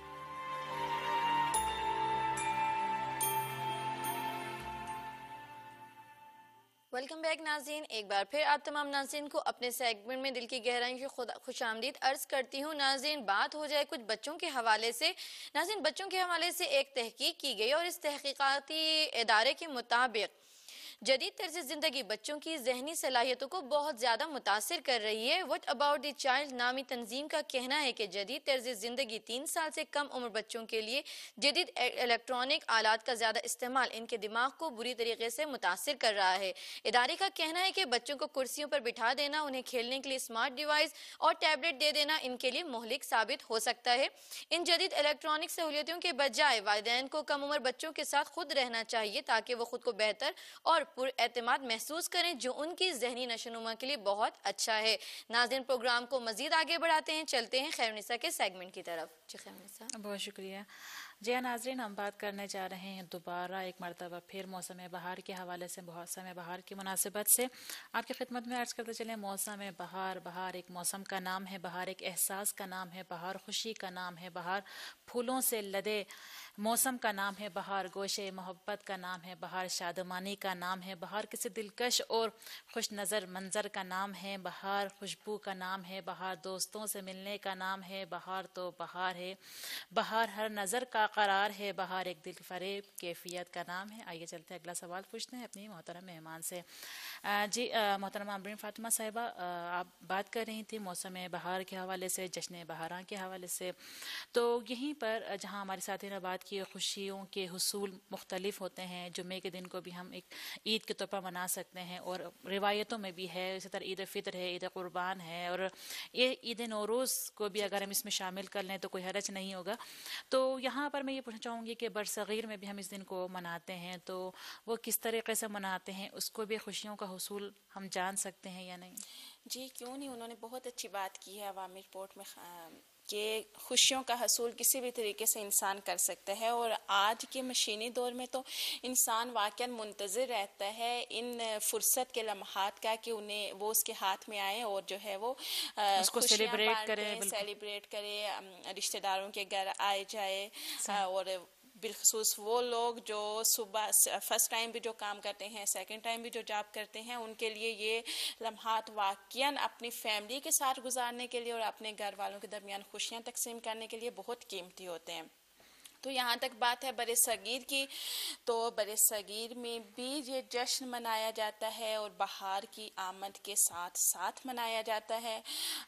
ویلکم بیک ناظرین، ایک بار پھر آپ تمام ناظرین کو اپنے سیگمنٹ میں دل کی گہرائیوں سے خوش آمدید عرض کرتی ہوں۔ ناظرین، بات ہو جائے کچھ بچوں کے حوالے سے۔ ناظرین، بچوں کے حوالے سے ایک تحقیق کی گئی اور اس تحقیقاتی ادارے کے مطابق جدید طرز زندگی بچوں کی ذہنی صلاحیتوں کو بہت زیادہ متاثر کر رہی ہے۔ وٹ اباؤٹ دی چائلڈ نامی تنظیم کا کہنا ہے کہ جدید طرز زندگی تین سال سے کم عمر بچوں کے لیے جدید الیکٹرانک آلات کا زیادہ استعمال ان کے دماغ کو بری طریقے سے متاثر کر رہا ہے۔ ادارے کا کہنا ہے کہ بچوں کو کرسیوں پر بٹھا دینا، انہیں کھیلنے کے لیے اسمارٹ ڈیوائس اور ٹیبلٹ دے دینا ان کے لیے مہلک ثابت ہو سکتا ہے۔ ان جدید الیکٹرانک سہولیتوں کے بجائے والدین کو کم عمر بچوں کے ساتھ خود رہنا چاہیے تاکہ وہ خود کو بہتر اور پر اعتماد محسوس کریں، جو ان کی ذہنی نشوونما کے لیے بہت اچھا ہے۔ ناظرین، پروگرام کو مزید آگے بڑھاتے ہیں، چلتے ہیں خیرنسا کے سیگمنٹ کی طرف۔ جی خیرنسا، بہت شکریہ۔ جی ہاں ناظرین، ہم بات کرنے جا رہے ہیں دوبارہ ایک مرتبہ پھر موسم بہار کے حوالے سے، موسم بہار کی مناسبت سے آپ کی خدمت میں عرض کرتے چلیں۔ موسم بہار، بہار ایک موسم کا نام ہے، بہار ایک احساس کا نام ہے، بہار خوشی کا نام ہے، بہار پھولوں سے لدے موسم کا نام ہے، بہار گوشے محبت کا نام ہے، بہار شادمانی کا نام ہے، بہار کسی دلکش اور خوش نظر منظر کا نام ہے، بہار خوشبو کا نام ہے، بہار دوستوں سے ملنے کا نام ہے، بہار تو بہار ہے، بہار ہر نظر کا قرار ہے، بہار ایک دل فریب کیفیت کا نام ہے۔ آئیے چلتے ہیں، اگلا سوال پوچھتے ہیں اپنی محترم مہمان سے۔ جی محترمہ امبرین فاطمہ صاحبہ، آپ بات کر رہی تھی موسم بہار کے حوالے سے، جشن بہاراں کے حوالے سے، تو یہیں پر جہاں ہمارے ساتھی نے بات کی خوشیوں کے حصول مختلف ہوتے ہیں، جمعے کے دن کو بھی ہم ایک عید کے طور پر منا سکتے ہیں اور روایتوں میں بھی ہے، اسی طرح عید فطر ہے، عید قربان ہے، اور یہ عید نوروز کو بھی اگر ہم اس میں شامل کر لیں تو کوئی حرج نہیں ہوگا۔ تو یہاں پر میں یہ پوچھنا چاہوں گی کہ برصغیر میں بھی ہم اس دن کو مناتے ہیں، تو وہ کس طریقے سے مناتے ہیں، اس کو بھی خوشیوں کا حصول ہم جان سکتے ہیں یا نہیں؟ جی کیوں نہیں، انہوں نے بہت اچھی بات کی ہے عوامی رپورٹ میں کہ خوشیوں کا حصول کسی بھی طریقے سے انسان کر سکتا ہے، اور آج کے مشینی دور میں تو انسان واقعا منتظر رہتا ہے ان فرصت کے لمحات کا کہ انہیں وہ اس کے ہاتھ میں آئے اور جو ہے وہ اس کو سیلیبریٹ کرے، سیلیبریٹ کرے، رشتہ داروں کے گھر آئے جائے، اور بالخصوص وہ لوگ جو صبح فرسٹ ٹائم بھی جو کام کرتے ہیں، سیکنڈ ٹائم بھی جو جاب کرتے ہیں، ان کے لیے یہ لمحات واقعاً اپنی فیملی کے ساتھ گزارنے کے لیے اور اپنے گھر والوں کے درمیان خوشیاں تقسیم کرنے کے لیے بہت قیمتی ہوتے ہیں۔ تو یہاں تک بات ہے برِ صغیر کی، تو برِ صغیر میں بھی یہ جشن منایا جاتا ہے اور بہار کی آمد کے ساتھ ساتھ منایا جاتا ہے۔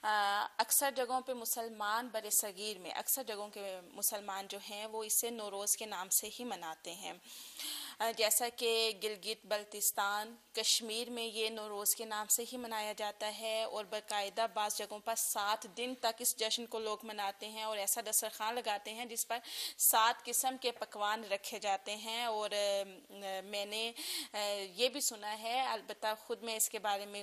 اکثر جگہوں پہ مسلمان برِ صغیر میں اکثر جگہوں کے مسلمان جو ہیں وہ اسے نوروز کے نام سے ہی مناتے ہیں، جیسا کہ گلگت بلتستان، کشمیر میں یہ نوروز کے نام سے ہی منایا جاتا ہے، اور باقاعدہ بعض جگہوں پر سات دن تک اس جشن کو لوگ مناتے ہیں اور ایسا دسترخوان لگاتے ہیں جس پر سات قسم کے پکوان رکھے جاتے ہیں۔ اور میں نے یہ بھی سنا ہے، البتہ خود میں اس کے بارے میں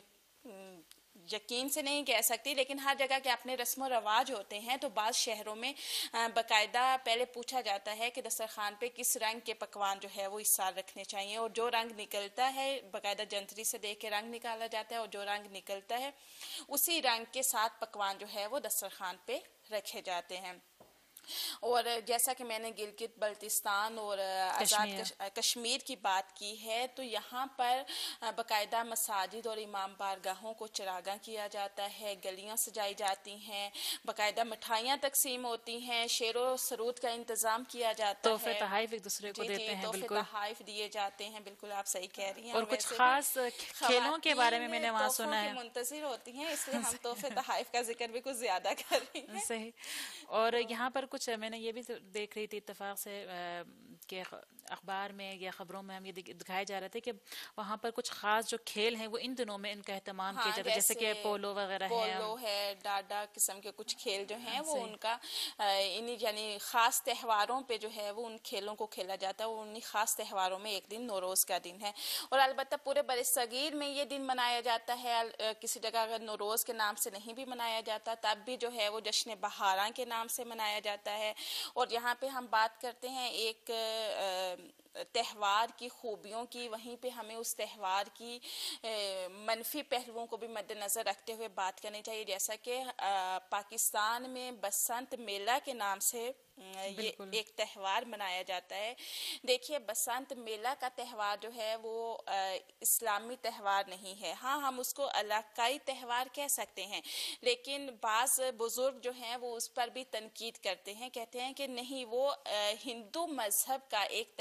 یقین سے نہیں کہہ سکتی، لیکن ہر جگہ کے اپنے رسم و رواج ہوتے ہیں، تو بعض شہروں میں باقاعدہ پہلے پوچھا جاتا ہے کہ دسترخوان پہ کس رنگ کے پکوان جو ہے وہ اس سال رکھنے چاہیے، اور جو رنگ نکلتا ہے باقاعدہ جنتری سے دیکھ کے رنگ نکالا جاتا ہے، اور جو رنگ نکلتا ہے اسی رنگ کے ساتھ پکوان جو ہے وہ دسترخوان پہ رکھے جاتے ہیں۔ اور جیسا کہ میں نے گلگت بلتستان اور آزاد کشمیر کی بات کی ہے، تو یہاں پر باقاعدہ مساجد اور امام بارگاہوں کو چراغاں کیا جاتا ہے، گلیاں سجائی جاتی ہیں، باقاعدہ مٹھائیاں تقسیم ہوتی ہیں، شعر و سرود کا انتظام کیا جاتا ہے، تحفے تحائف ایک دوسرے کو دیتے ہیں، تحفے تحائف دیے جاتے ہیں، بالکل آپ صحیح کہہ رہی ہیں۔ اور کچھ خاص کھیلوں کے بارے میں میں نے وہاں سنا ہے، منتظر ہوتی ہیں، اس لیے ہم تحفے تحائف کا ذکر بھی کچھ زیادہ کر رہی ہیں۔ صحیح۔ اور یہاں پر کچھ میں نے یہ بھی دیکھ رہی تھی اتفاق سے کہ اخبار میں یا خبروں میں ہم یہ دکھائے جا رہے تھے کہ وہاں پر کچھ خاص جو کھیل ہیں وہ ان دنوں میں ان کا اہتمام کیا جاتا ہے، جیسے کہ پولو وغیرہ ہے، پولو ہے، ڈاڈا قسم کے کچھ کھیل جو ہیں وہ ان کا انہی یعنی خاص تہواروں پہ جو ہے وہ ان کھیلوں کو کھیلا جاتا ہے، وہ انہی خاص تہواروں میں ایک دن نوروز کا دن ہے۔ اور البتہ پورے برصغیر میں یہ دن منایا جاتا ہے، کسی جگہ اگر نوروز کے نام سے نہیں بھی منایا جاتا تب بھی جو ہے وہ جشن بہاراں کے نام سے منایا جاتا ہے۔ اور یہاں پہ ہم بات کرتے ہیں ایک تہوار کی خوبیوں کی، وہیں پہ ہمیں اس تہوار کی منفی پہلوؤں کو بھی مد نظر رکھتے ہوئے بات کرنی چاہیے، جیسا کہ پاکستان میں بسنت میلہ کے نام سے یہ ایک تہوار منایا جاتا ہے۔ دیکھیے بسنت میلہ کا تہوار جو ہے وہ اسلامی تہوار نہیں ہے، ہاں ہم اس کو علاقائی تہوار کہہ سکتے ہیں، لیکن بعض بزرگ جو ہیں وہ اس پر بھی تنقید کرتے ہیں، کہتے ہیں کہ نہیں وہ ہندو مذہب کا ایک تہوار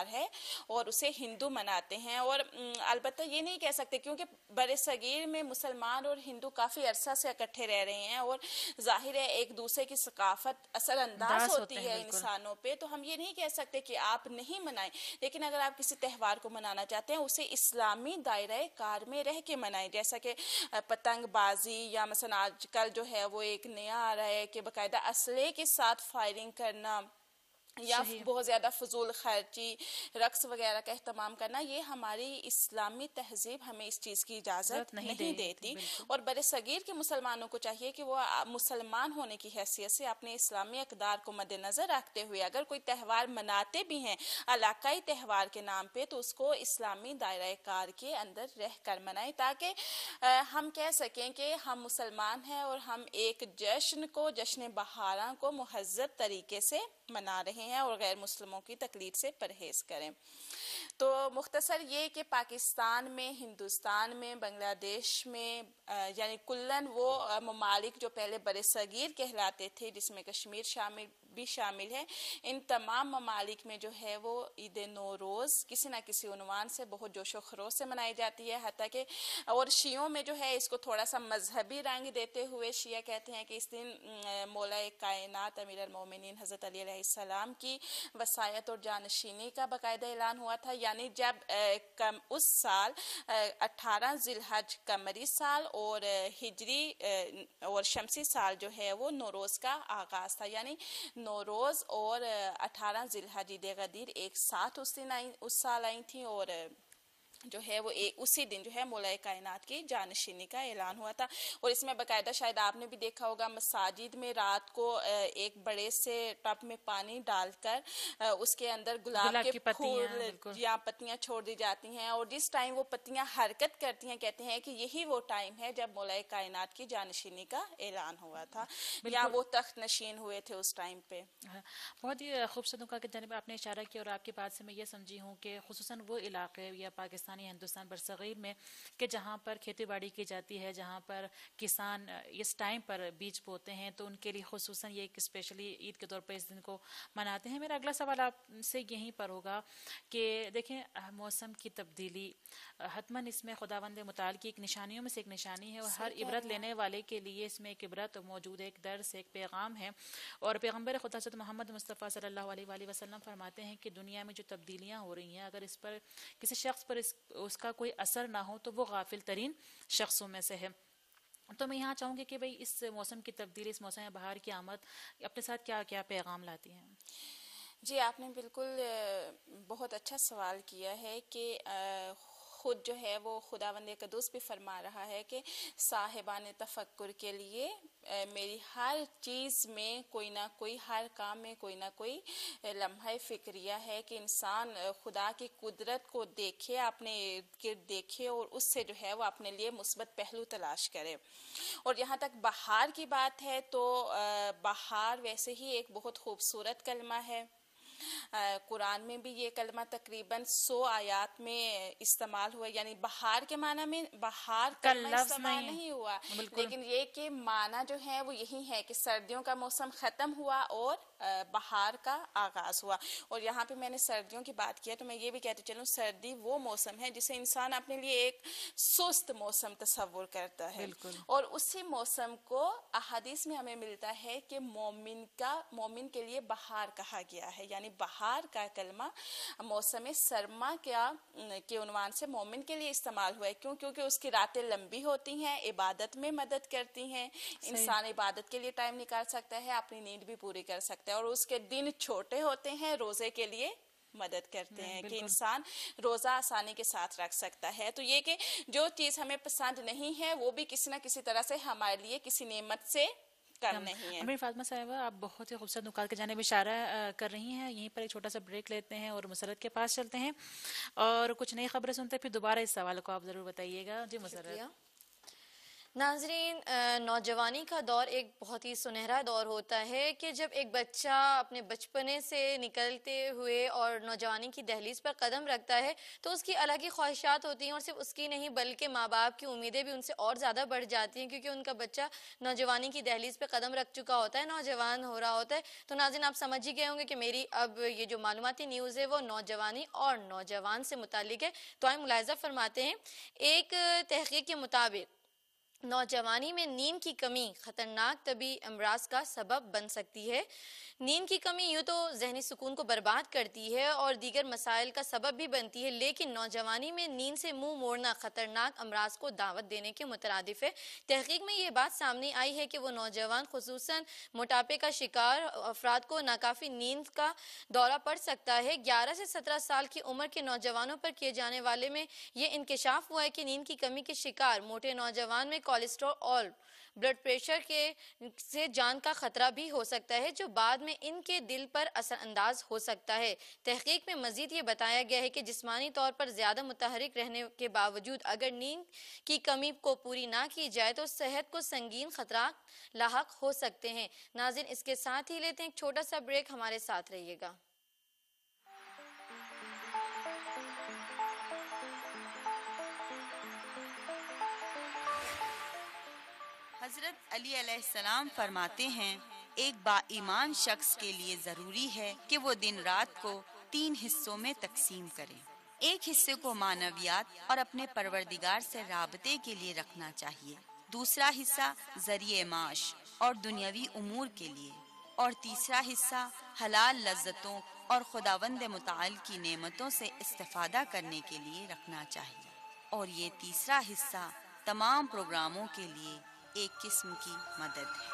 ہے اور اسے ہندو مناتے ہیں. اور البتہ یہ نہیں کہہ سکتے کیونکہ بر صغیر میں مسلمان اور ہندو کافی عرصہ سے اکٹھے رہ رہے ہیں اور ظاہر ہے ایک دوسرے کی ثقافت اثر انداز ہوتی ہے انسانوں پہ, تو ہم یہ نہیں کہہ سکتے کہ آپ نہیں منائیں. لیکن اگر آپ کسی تہوار کو منانا چاہتے ہیں اسے اسلامی دائرہ کار میں رہ کے منائیں, جیسا کہ پتنگ بازی یا مثلا آج کل جو ہے وہ ایک نیا آ رہا ہے کہ باقاعدہ اسلحے کے ساتھ فائرنگ کرنا یا بہت زیادہ فضول خرچی, رقص وغیرہ کا اہتمام کرنا, یہ ہماری اسلامی تہذیب ہمیں اس چیز کی اجازت نہیں دیتی. اور بر صغیر کے مسلمانوں کو چاہیے کہ وہ مسلمان ہونے کی حیثیت سے اپنے اسلامی اقدار کو مد نظر رکھتے ہوئے اگر کوئی تہوار مناتے بھی ہیں علاقائی تہوار کے نام پہ تو اس کو اسلامی دائرہ کار کے اندر رہ کر منائیں, تاکہ ہم کہہ سکیں کہ ہم مسلمان ہیں اور ہم ایک جشن کو, جشن بہاراں کو مہذب طریقے سے منا رہے ہیں اور غیر مسلموں کی تقلید سے پرہیز کریں. تو مختصر یہ کہ پاکستان میں, ہندوستان میں, بنگلہ دیش میں, یعنی کلن وہ ممالک جو پہلے بر صغیر کہلاتے تھے جس میں کشمیر شامل بھی شامل ہے, ان تمام ممالک میں جو ہے وہ عید نوروز کسی نہ کسی عنوان سے بہت جوش و خروش سے منائی جاتی ہے. حتیٰ کہ اور شیعوں میں جو ہے اس کو تھوڑا سا مذہبی رنگ دیتے ہوئے شیعہ کہتے ہیں کہ اس دن مولا کائنات امیر المومنین حضرت علی علیہ السلام کی وصایت اور جانشینی کا باقاعدہ اعلان ہوا تھا. یعنی جب اس سال اٹھارہ ذی الحج قمری سال اور ہجری اور شمسی سال جو ہے وہ نوروز کا آغاز تھا. یعنی نوروز اور اٹھارہ ذی الحج عید غدیر ایک ساتھ اس دن آئی, اس سال آئی تھیں اور جو ہے وہ اسی دن جو ہے مولا کائنات کی جانشینی کا اعلان ہوا تھا. اور اس میں باقاعدہ شاید آپ نے بھی دیکھا ہوگا مساجد میں رات کو ایک بڑے سے ٹب میں پانی ڈال کر اس کے اندر گلاب کے پھول یا پتیاں چھوڑ دی جاتی ہیں اور جس ٹائم وہ پتیاں حرکت کرتی ہیں کہتے ہیں کہ یہی وہ ٹائم ہے جب مولا کائنات کی جانشینی کا اعلان ہوا تھا یا وہ تخت نشین ہوئے تھے اس ٹائم پہ. بہت ہی خوبصورت نکات کی جانب آپ نے اشارہ کیا اور آپ کی بات سے میں یہ سمجھی ہوں کہ خصوصاً وہ علاقے یا پاکستان ہندوستان برصغیر میں کہ جہاں پر کھیتی باڑی کی جاتی ہے, جہاں پر کسان اس ٹائم پر بیج بوتے ہیں, تو ان کے لیے خصوصاً یہ اسپیشلی عید کے طور پر اس دن کو مناتے ہیں. میرا اگلا سوال آپ سے یہیں پر ہوگا کہ دیکھیں موسم کی تبدیلی حتماً اس میں خداوند متعال کی ایک نشانیوں میں سے ایک نشانی ہے اور ہر عبرت لینے والے کے لیے اس میں ایک عبرت موجود ہے, ایک درس, ایک پیغام ہے. اور پیغمبر خدا حضرت محمد مصطفیٰ صلی اللہ علیہ وآلہ وسلم فرماتے ہیں کہ دنیا میں جو تبدیلیاں ہو رہی ہیں اگر اس پر کسی شخص پر اس, اس کا کوئی اثر نہ ہو تو وہ غافل ترین شخصوں میں سے ہے. تو میں یہاں چاہوں گی کہ بھئی اس موسم کی تبدیلی, اس موسم بہار کی آمد اپنے ساتھ کیا کیا پیغام لاتی ہیں؟ جی آپ نے بالکل بہت اچھا سوال کیا ہے کہ خود جو ہے وہ خداوند قدوس بھی فرما رہا ہے کہ صاحبان تفکر کے لیے میری ہر چیز میں کوئی نہ کوئی, ہر کام میں کوئی نہ کوئی لمحہ فکریہ ہے کہ انسان خدا کی قدرت کو دیکھے, اپنے گرد دیکھے اور اس سے جو ہے وہ اپنے لیے مثبت پہلو تلاش کرے. اور یہاں تک بہار کی بات ہے تو بہار ویسے ہی ایک بہت خوبصورت کلمہ ہے. قرآن میں بھی یہ کلمہ تقریباً سو آیات میں استعمال ہوا, یعنی بہار کے معنی میں بہار کلمہ استعمال نہیں ہوا, لیکن یہ کہ معنی جو ہے وہ یہی ہے کہ سردیوں کا موسم ختم ہوا اور بہار کا آغاز ہوا. اور یہاں پہ میں نے سردیوں کی بات کیا تو میں یہ بھی کہتے چلوں سردی وہ موسم ہے جسے انسان اپنے لیے ایک سست موسم تصور کرتا ہے, اور اسی موسم کو احادیث میں ہمیں ملتا ہے کہ مومن کا مومن کے لیے بہار کہا گیا ہے. یعنی بہار کا کلمہ موسم سرما کیا کے عنوان سے مومن کے لیے استعمال ہوا ہے. کیوں؟ کیونکہ اس کی راتیں لمبی ہوتی ہیں, عبادت میں مدد کرتی ہیں, انسان عبادت کے لیے ٹائم نکال سکتا ہے, اپنی نیند بھی پوری کر سکتا ہے, اور اس کے دن چھوٹے ہوتے ہیں, روزے کے لیے مدد کرتے ہیں کہ انسان روزہ آسانی کے ساتھ رکھ سکتا ہے. تو یہ کہ جو چیز ہمیں پسند نہیں ہے وہ بھی کسی نہ کسی طرح سے ہمارے لیے کسی نعمت سے کم نہیں ہے. امیر فاطمہ صاحبہ آپ بہت ہی خوبصورت نکات کی جانب اشارہ کر رہی ہیں. یہیں پر ایک چھوٹا سا بریک لیتے ہیں اور مسرت کے پاس چلتے ہیں اور کچھ نئی خبریں سنتے ہیں, پھر دوبارہ اس سوال کو آپ ضرور بتائیے گا. جی مسرت. ناظرین، نوجوانی کا دور ایک بہت ہی سنہرا دور ہوتا ہے کہ جب ایک بچہ اپنے بچپنے سے نکلتے ہوئے اور نوجوانی کی دہلیز پر قدم رکھتا ہے تو اس کی الگ ہی خواہشات ہوتی ہیں، اور صرف اس کی نہیں بلکہ ماں باپ کی امیدیں بھی ان سے اور زیادہ بڑھ جاتی ہیں، کیونکہ ان کا بچہ نوجوانی کی دہلیز پہ قدم رکھ چکا ہوتا ہے، نوجوان ہو رہا ہوتا ہے۔ تو ناظرین، آپ سمجھ ہی گئے ہوں گے کہ میری اب یہ جو معلوماتی نیوز ہے وہ نوجوانی اور نوجوان سے متعلق ہے۔ تو آئیں ملاحظہ فرماتے ہیں، ایک تحقیق کے مطابق نوجوانی میں نیند کی کمی خطرناک طبی امراض کا سبب بن سکتی ہے۔ نیند کی کمی یوں تو ذہنی سکون کو برباد کرتی ہے اور دیگر مسائل کا سبب بھی بنتی ہے، لیکن نوجوانی میں نیند سے منہ موڑنا خطرناک امراض کو دعوت دینے کے مترادف ہے۔ تحقیق میں یہ بات سامنے آئی ہے کہ وہ نوجوان خصوصاً موٹاپے کا شکار افراد کو ناکافی نیند کا دورہ پڑ سکتا ہے۔ گیارہ سے سترہ سال کی عمر کے نوجوانوں پر کیے جانے والے میں یہ انکشاف ہوا ہے کہ نیند کی کمی کے شکار موٹے نوجوان میں کولیسٹرول اور بلڈ پریشر کے سے جان کا خطرہ بھی ہو سکتا ہے، جو بعد میں ان کے دل پر اثر انداز ہو سکتا ہے۔ تحقیق میں مزید یہ بتایا گیا ہے کہ جسمانی طور پر زیادہ متحرک رہنے کے باوجود اگر نیند کی کمی کو پوری نہ کی جائے تو صحت کو سنگین خطرات لاحق ہو سکتے ہیں۔ ناظرین، اس کے ساتھ ہی لیتے ہیں ایک چھوٹا سا بریک، ہمارے ساتھ رہیے گا۔ حضرت علی علیہ السلام فرماتے ہیں، ایک با ایمان شخص کے لیے ضروری ہے کہ وہ دن رات کو تین حصوں میں تقسیم کرے۔ ایک حصے کو معنویات اور اپنے پروردگار سے رابطے کے لیے رکھنا چاہیے، دوسرا حصہ ذریعہ معاش اور دنیاوی امور کے لیے، اور تیسرا حصہ حلال لذتوں اور خداوند متعال کی نعمتوں سے استفادہ کرنے کے لیے رکھنا چاہیے، اور یہ تیسرا حصہ تمام پروگراموں کے لیے ایک قسم کی مدد ہے۔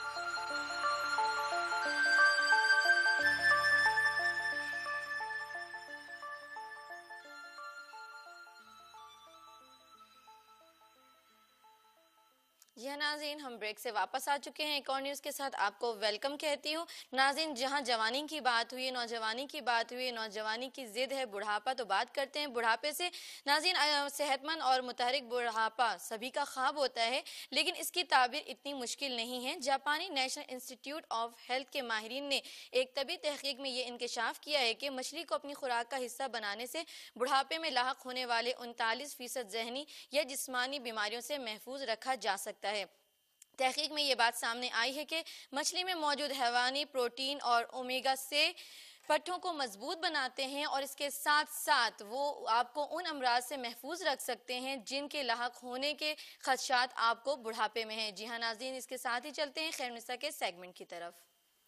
جی ہاں ناظرین، ہم بریک سے واپس آ چکے ہیں، ایک اور نیوز کے ساتھ آپ کو ویلکم کہتی ہوں۔ ناظرین، جہاں جوانی کی بات ہوئی، نوجوانی کی بات ہوئی، نوجوانی کی ضد ہے بڑھاپا، تو بات کرتے ہیں بڑھاپے سے۔ ناظرین، صحت مند اور متحرک بڑھاپا سبھی کا خواب ہوتا ہے، لیکن اس کی تعبیر اتنی مشکل نہیں ہے۔ جاپانی نیشنل انسٹیٹیوٹ آف ہیلتھ کے ماہرین نے ایک طبی تحقیق میں یہ انکشاف کیا ہے کہ مچھلی کو اپنی خوراک کا حصہ بنانے سے بڑھاپے میں لاحق ہونے والے انتالیس فیصد ذہنی یا جسمانی بیماریوں سے محفوظ رکھا جا سکتا ہے۔ تحقیق میں یہ بات سامنے آئی ہے کہ مچھلی میں موجود حیوانی پروٹین اور اومیگا سے پٹھوں کو مضبوط بناتے ہیں، اور اس کے ساتھ ساتھ وہ آپ کو ان امراض سے محفوظ رکھ سکتے ہیں جن کے لاحق ہونے کے خدشات آپ کو بڑھاپے میں ہیں۔ جی ہاں ناظرین، اس کے ساتھ ہی چلتے ہیں خیر نساء کے سیگمنٹ کی طرف۔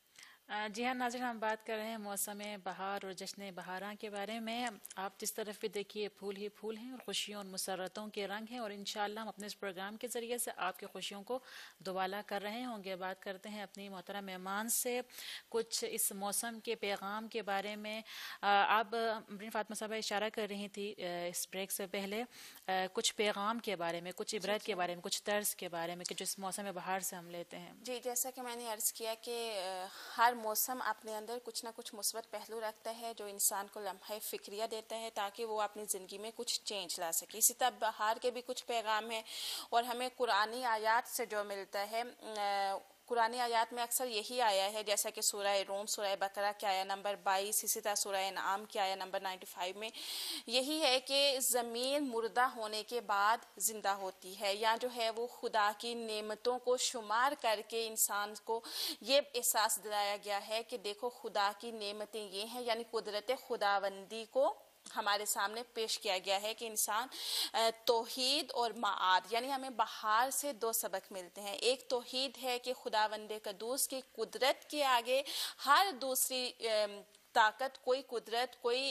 جی ہاں ناظرین، ہم بات کر رہے ہیں موسم بہار اور جشن بہاراں کے بارے میں۔ آپ جس طرف بھی دیکھیے پھول ہی پھول ہیں اور خوشیوں اور مسرتوں کے رنگ ہیں، اور انشاءاللہ ہم اپنے اس پروگرام کے ذریعے سے آپ کی خوشیوں کو دوبالا کر رہے ہوں گے۔ بات کرتے ہیں اپنی محترم مہمان سے کچھ اس موسم کے پیغام کے بارے میں۔ آپ فاطمہ صاحبہ اشارہ کر رہی تھی اس بریک سے پہلے کچھ پیغام کے بارے میں، کچھ عبرت کے بارے میں، کچھ طرز کے بارے میں کہ جو اس موسم بہار سے ہم لیتے ہیں۔ جی، جیسا کہ میں نے عرض کیا کہ ہر موسم اپنے اندر کچھ نہ کچھ مثبت پہلو رکھتا ہے جو انسان کو لمحہ فکریہ دیتا ہے تاکہ وہ اپنی زندگی میں کچھ چینج لا سکے۔ اسی طرح بہار کے بھی کچھ پیغام ہیں، اور ہمیں قرآنی آیات سے جو ملتا ہے، قرآنی آیات میں اکثر یہی آیا ہے، جیسا کہ سورہ روم سورہ بقرہ کی آیہ نمبر بائیس، اسی طرح سورہ انعام کی آیہ نمبر نائنٹی فائیو میں یہی ہے کہ زمین مردہ ہونے کے بعد زندہ ہوتی ہے، یا جو ہے وہ خدا کی نعمتوں کو شمار کر کے انسان کو یہ احساس دلایا گیا ہے کہ دیکھو خدا کی نعمتیں یہ ہیں، یعنی قدرت خداوندی کو ہمارے سامنے پیش کیا گیا ہے کہ انسان توحید اور معاد، یعنی ہمیں بہار سے دو سبق ملتے ہیں۔ ایک توحید ہے کہ خداوند قدوس کی قدرت کے آگے ہر دوسری طاقت، کوئی قدرت، کوئی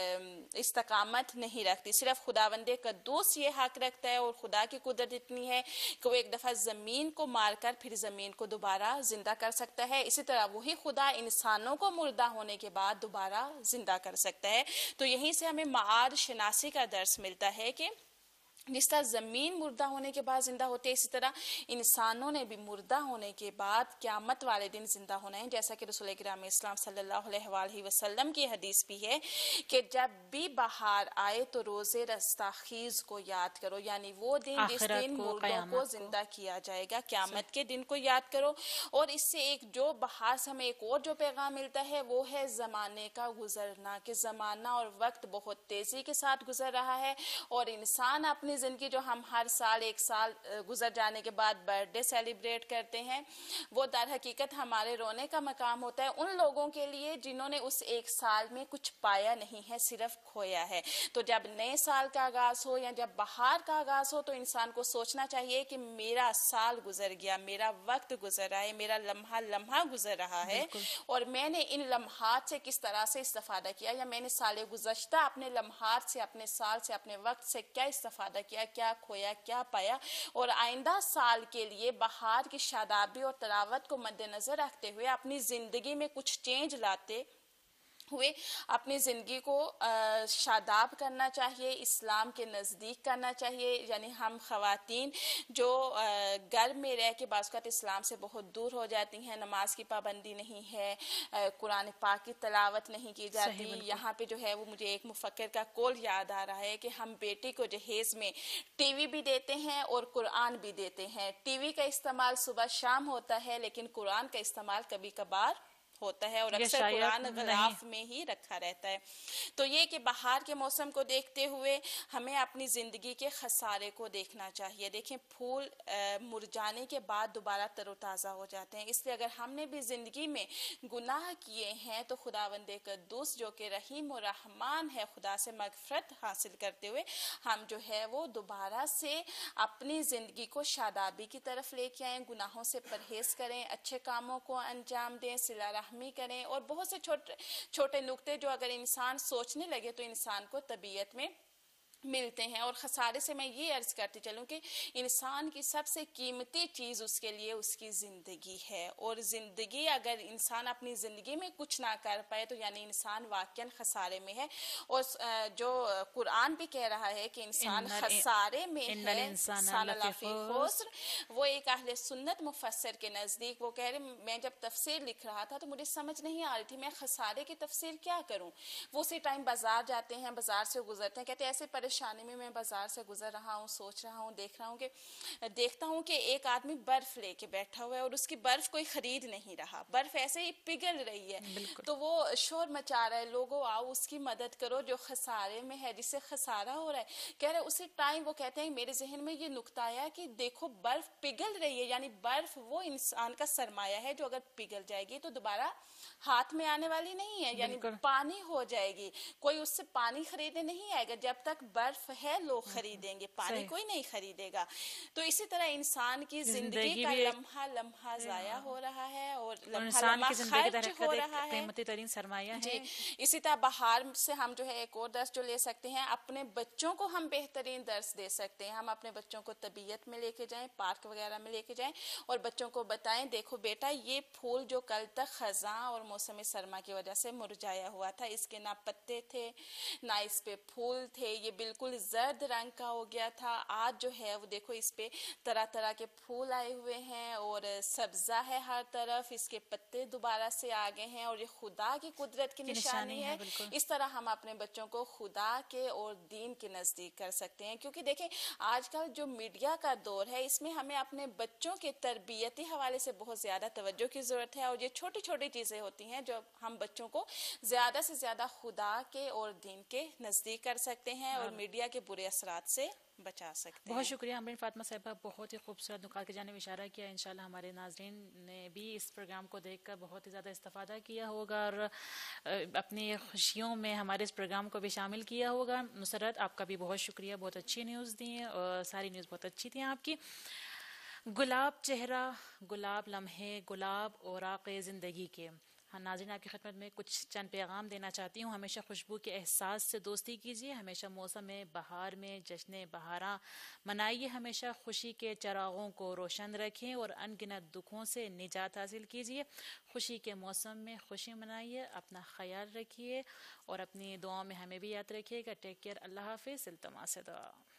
استقامت نہیں رکھتی، صرف خداوند قدوس یہ حق رکھتا ہے، اور خدا کی قدرت اتنی ہے کہ وہ ایک دفعہ زمین کو مار کر پھر زمین کو دوبارہ زندہ کر سکتا ہے۔ اسی طرح وہی خدا انسانوں کو مردہ ہونے کے بعد دوبارہ زندہ کر سکتا ہے۔ تو یہیں سے ہمیں معاد شناسی کا درس ملتا ہے کہ जिस तरह ज़मीन मुर्दा होने के बाद ज़िंदा होती है, इसी तरह इंसानों ने भी मुर्दा होने के बाद क़यामत वाले दिन ज़िंदा होना है। जैसा कि रसूल इकराम इस्लाम सल्लल्लाहु अलैहि वसल्लम की हदीस भी है कि जब भी बाहर आए तो रोज़े रस्ताखीज़ को याद करो, यानी वो दिन जिस दिन मुर्दों को ज़िंदा किया जाएगा, क़यामत के दिन को याद करो। और इससे एक जो बाहर से हमें एक और जो पैगाम मिलता है वो है ज़माने का गुजरना, कि ज़माना और वक्त बहुत तेज़ी के साथ गुजर रहा है और इंसान अपनी ज़िंदगी जो हम हर साल एक साल गुजर जाने के बाद बर्थडे सेलिब्रेट करते हैं, वो दर हकीकत हमारे रोने का मकाम होता है उन लोगों के लिए जिन्होंने उस एक साल में कुछ पाया नहीं है, सिर्फ खोया है। तो जब नए साल का आगाज़ हो या जब बाहर का आगाज़ हो तो इंसान को सोचना चाहिए कि मेरा साल गुजर गया, मेरा वक्त गुजर रहा है, मेरा लम्हा लम्हा गुजर रहा है और मैंने इन लम्हात से किस तरह से इस्तेफादा किया, या मैंने साल गुज़श्ता अपने लम्हात से, अपने साल से, अपने वक्त से क्या इस्तेफादा किया, क्या खोया, क्या पाया। और आइंदा साल के लिए बाहर की शादाबी और तरावत को मद्देनजर रखते हुए अपनी जिंदगी में कुछ चेंज लाते हुए अपनी ज़िंदगी को शादाब करना चाहिए, इस्लाम के नज़दीक करना चाहिए। यानी हम ख़वातीन जो घर में रह के बाज़ इस्लाम से बहुत दूर हो जाती हैं, नमाज की पाबंदी नहीं है, कुरान पाक की तलावत नहीं की जाती, यहाँ पे जो है वो मुझे एक मुफक्किर का कौल याद आ रहा है कि हम बेटी को जहेज़ में टीवी भी देते हैं और कुरान भी देते हैं। टीवी का इस्तेमाल सुबह शाम होता है लेकिन कुरान का इस्तेमाल कभी कभार होता है और अक्सर कुरान ग़िलाफ़ में ही रखा रहता है। तो ये कि बाहर के मौसम को देखते हुए हमें अपनी ज़िंदगी के खसारे को देखना चाहिए। देखें, फूल मुरझाने के बाद दोबारा तरोताज़ा हो जाते हैं, इसलिए अगर हमने भी ज़िंदगी में गुनाह किए हैं तो खुदावंदे क़ुद्दूस जो कि रहीम और रहमान है, खुदा से मग़फ़िरत हासिल करते हुए हम जो है वो दोबारा से अपनी ज़िंदगी को शादाबी की तरफ लेके आएँ, गुनाहों से परहेज़ करें, अच्छे कामों को अंजाम दें, सिला रहमी करें और बहुत से छोटे छोटे नुक्ते जो अगर इंसान सोचने लगे तो इंसान को तबीयत में मिलते हैं। और खसारे से मैं ये अर्ज करती चलूँ कि इंसान की सबसे कीमती चीज़ उसके लिए उसकी ज़िंदगी है, और ज़िंदगी अगर इंसान अपनी ज़िंदगी में कुछ ना कर पाए तो यानी इंसान वाकई खसारे में है। और जो कुरान भी कह रहा है कि इंसान खसारे में है, वो एक अहले सुन्नत मुफस्सिर के नज़दीक वो कह रहे, मैं जब तफसीर लिख रहा था तो मुझे समझ नहीं आ रही थी मैं खसारे की तफसीर क्या करूँ। वो उसी टाइम बाजार जाते हैं, बाजार से गुजरते हैं, कहते हैं ऐसे परेशानी में मैं बाजार से गुजर रहा हूँ, सोच रहा हूँ, देख रहा हूँ कि देखता हूँ कि एक आदमी बर्फ लेके बैठा हुआ है और उसकी बर्फ कोई खरीद नहीं रहा, बर्फ ऐसे ही पिघल रही है। तो वो शोर मचा रहा है, लोगों आओ उसकी मदद करो जो खसारे में है, जिससे खसारा हो रहा है। कह रहे उसी टाइम वो कहते हैं मेरे जहन में ये नुक्ता आया कि देखो बर्फ पिघल रही है, यानी बर्फ वो इंसान का सरमाया है जो अगर पिघल जाएगी तो दोबारा हाथ में आने वाली नहीं है, यानी पानी हो जाएगी, कोई उससे पानी खरीदने नहीं आएगा। जब तक बर्फ है लोग खरीदेंगे, पानी कोई नहीं खरीदेगा। तो इसी तरह इंसान की जिंदगी का लम्हा लम्हा जाया हो रहा है और लम्हा लम्हा खर्च हो रहा है, कीमती तरीन सरमाया है। इसी तरह बाहर से हम जो है एक और दर्स जो ले सकते हैं, अपने बच्चों को हम बेहतरीन दर्स दे सकते हैं। हम अपने बच्चों को तबीयत में लेके जाएं, पार्क वगैरह में लेके जाएं और बच्चों को बताएं देखो बेटा ये फूल जो कल तक खज़ां और मौसम सरमा की वजह से मुरझाया हुआ था, इसके ना पत्ते थे ना इस पे फूल थे, ये बिल्कुल जर्द रंग का हो गया था, आज जो है वो देखो इस पे तरह तरह के फूल आए हुए हैं और सब्जा है हर तरफ, इसके पत्ते दोबारा से आ गए हैं और ये खुदा की कुदरत की निशानी है। इस तरह हम अपने बच्चों को खुदा के और दीन के नजदीक कर सकते हैं, क्योंकि देखें आजकल जो मीडिया का दौर है इसमें हमें अपने बच्चों के तरबियती हवाले से बहुत ज्यादा तवज्जो की जरूरत है और ये छोटी छोटी चीजें होती हैं जो हम बच्चों को ज्यादा से ज्यादा खुदा के और दीन के नजदीक कर सकते हैं और मीडिया के बुरे असरात से बचा सकते हैं। बहुत शुक्रिया अमरीन फातिमा साहिबा, बहुत ही खूबसूरत नुकात की जानिब इशारा किया। इंशाल्लाह हमारे नाज़रीन ने भी इस प्रोग्राम को देखकर बहुत ही ज़्यादा इस्तेफादा किया होगा और अपनी खुशियों में हमारे इस प्रोग्राम को भी शामिल किया होगा। नुसरत आपका भी बहुत शुक्रिया, बहुत अच्छी न्यूज़ दी है और सारी न्यूज़ बहुत अच्छी थी आपकी। गुलाब चेहरा, गुलाब लम्हे, गुलाब औराक़ ज़िंदगी के। हाँ नाज़रीन, आपकी खिदमत में कुछ चंद पैगाम देना चाहती हूँ। हमेशा खुशबू के एहसास से दोस्ती कीजिए, हमेशा मौसम में बहार में जश्न बहारा मनाइए, हमेशा खुशी के चरागों को रोशन रखें और अनगिनत दुखों से निजात हासिल कीजिए। खुशी के मौसम में खुशी मनाइए, अपना ख्याल रखिए और अपनी दुआओं में हमें भी याद रखिएगा। टेक केयर, अल्लाह हाफिज़, इल्तमास से दुआ।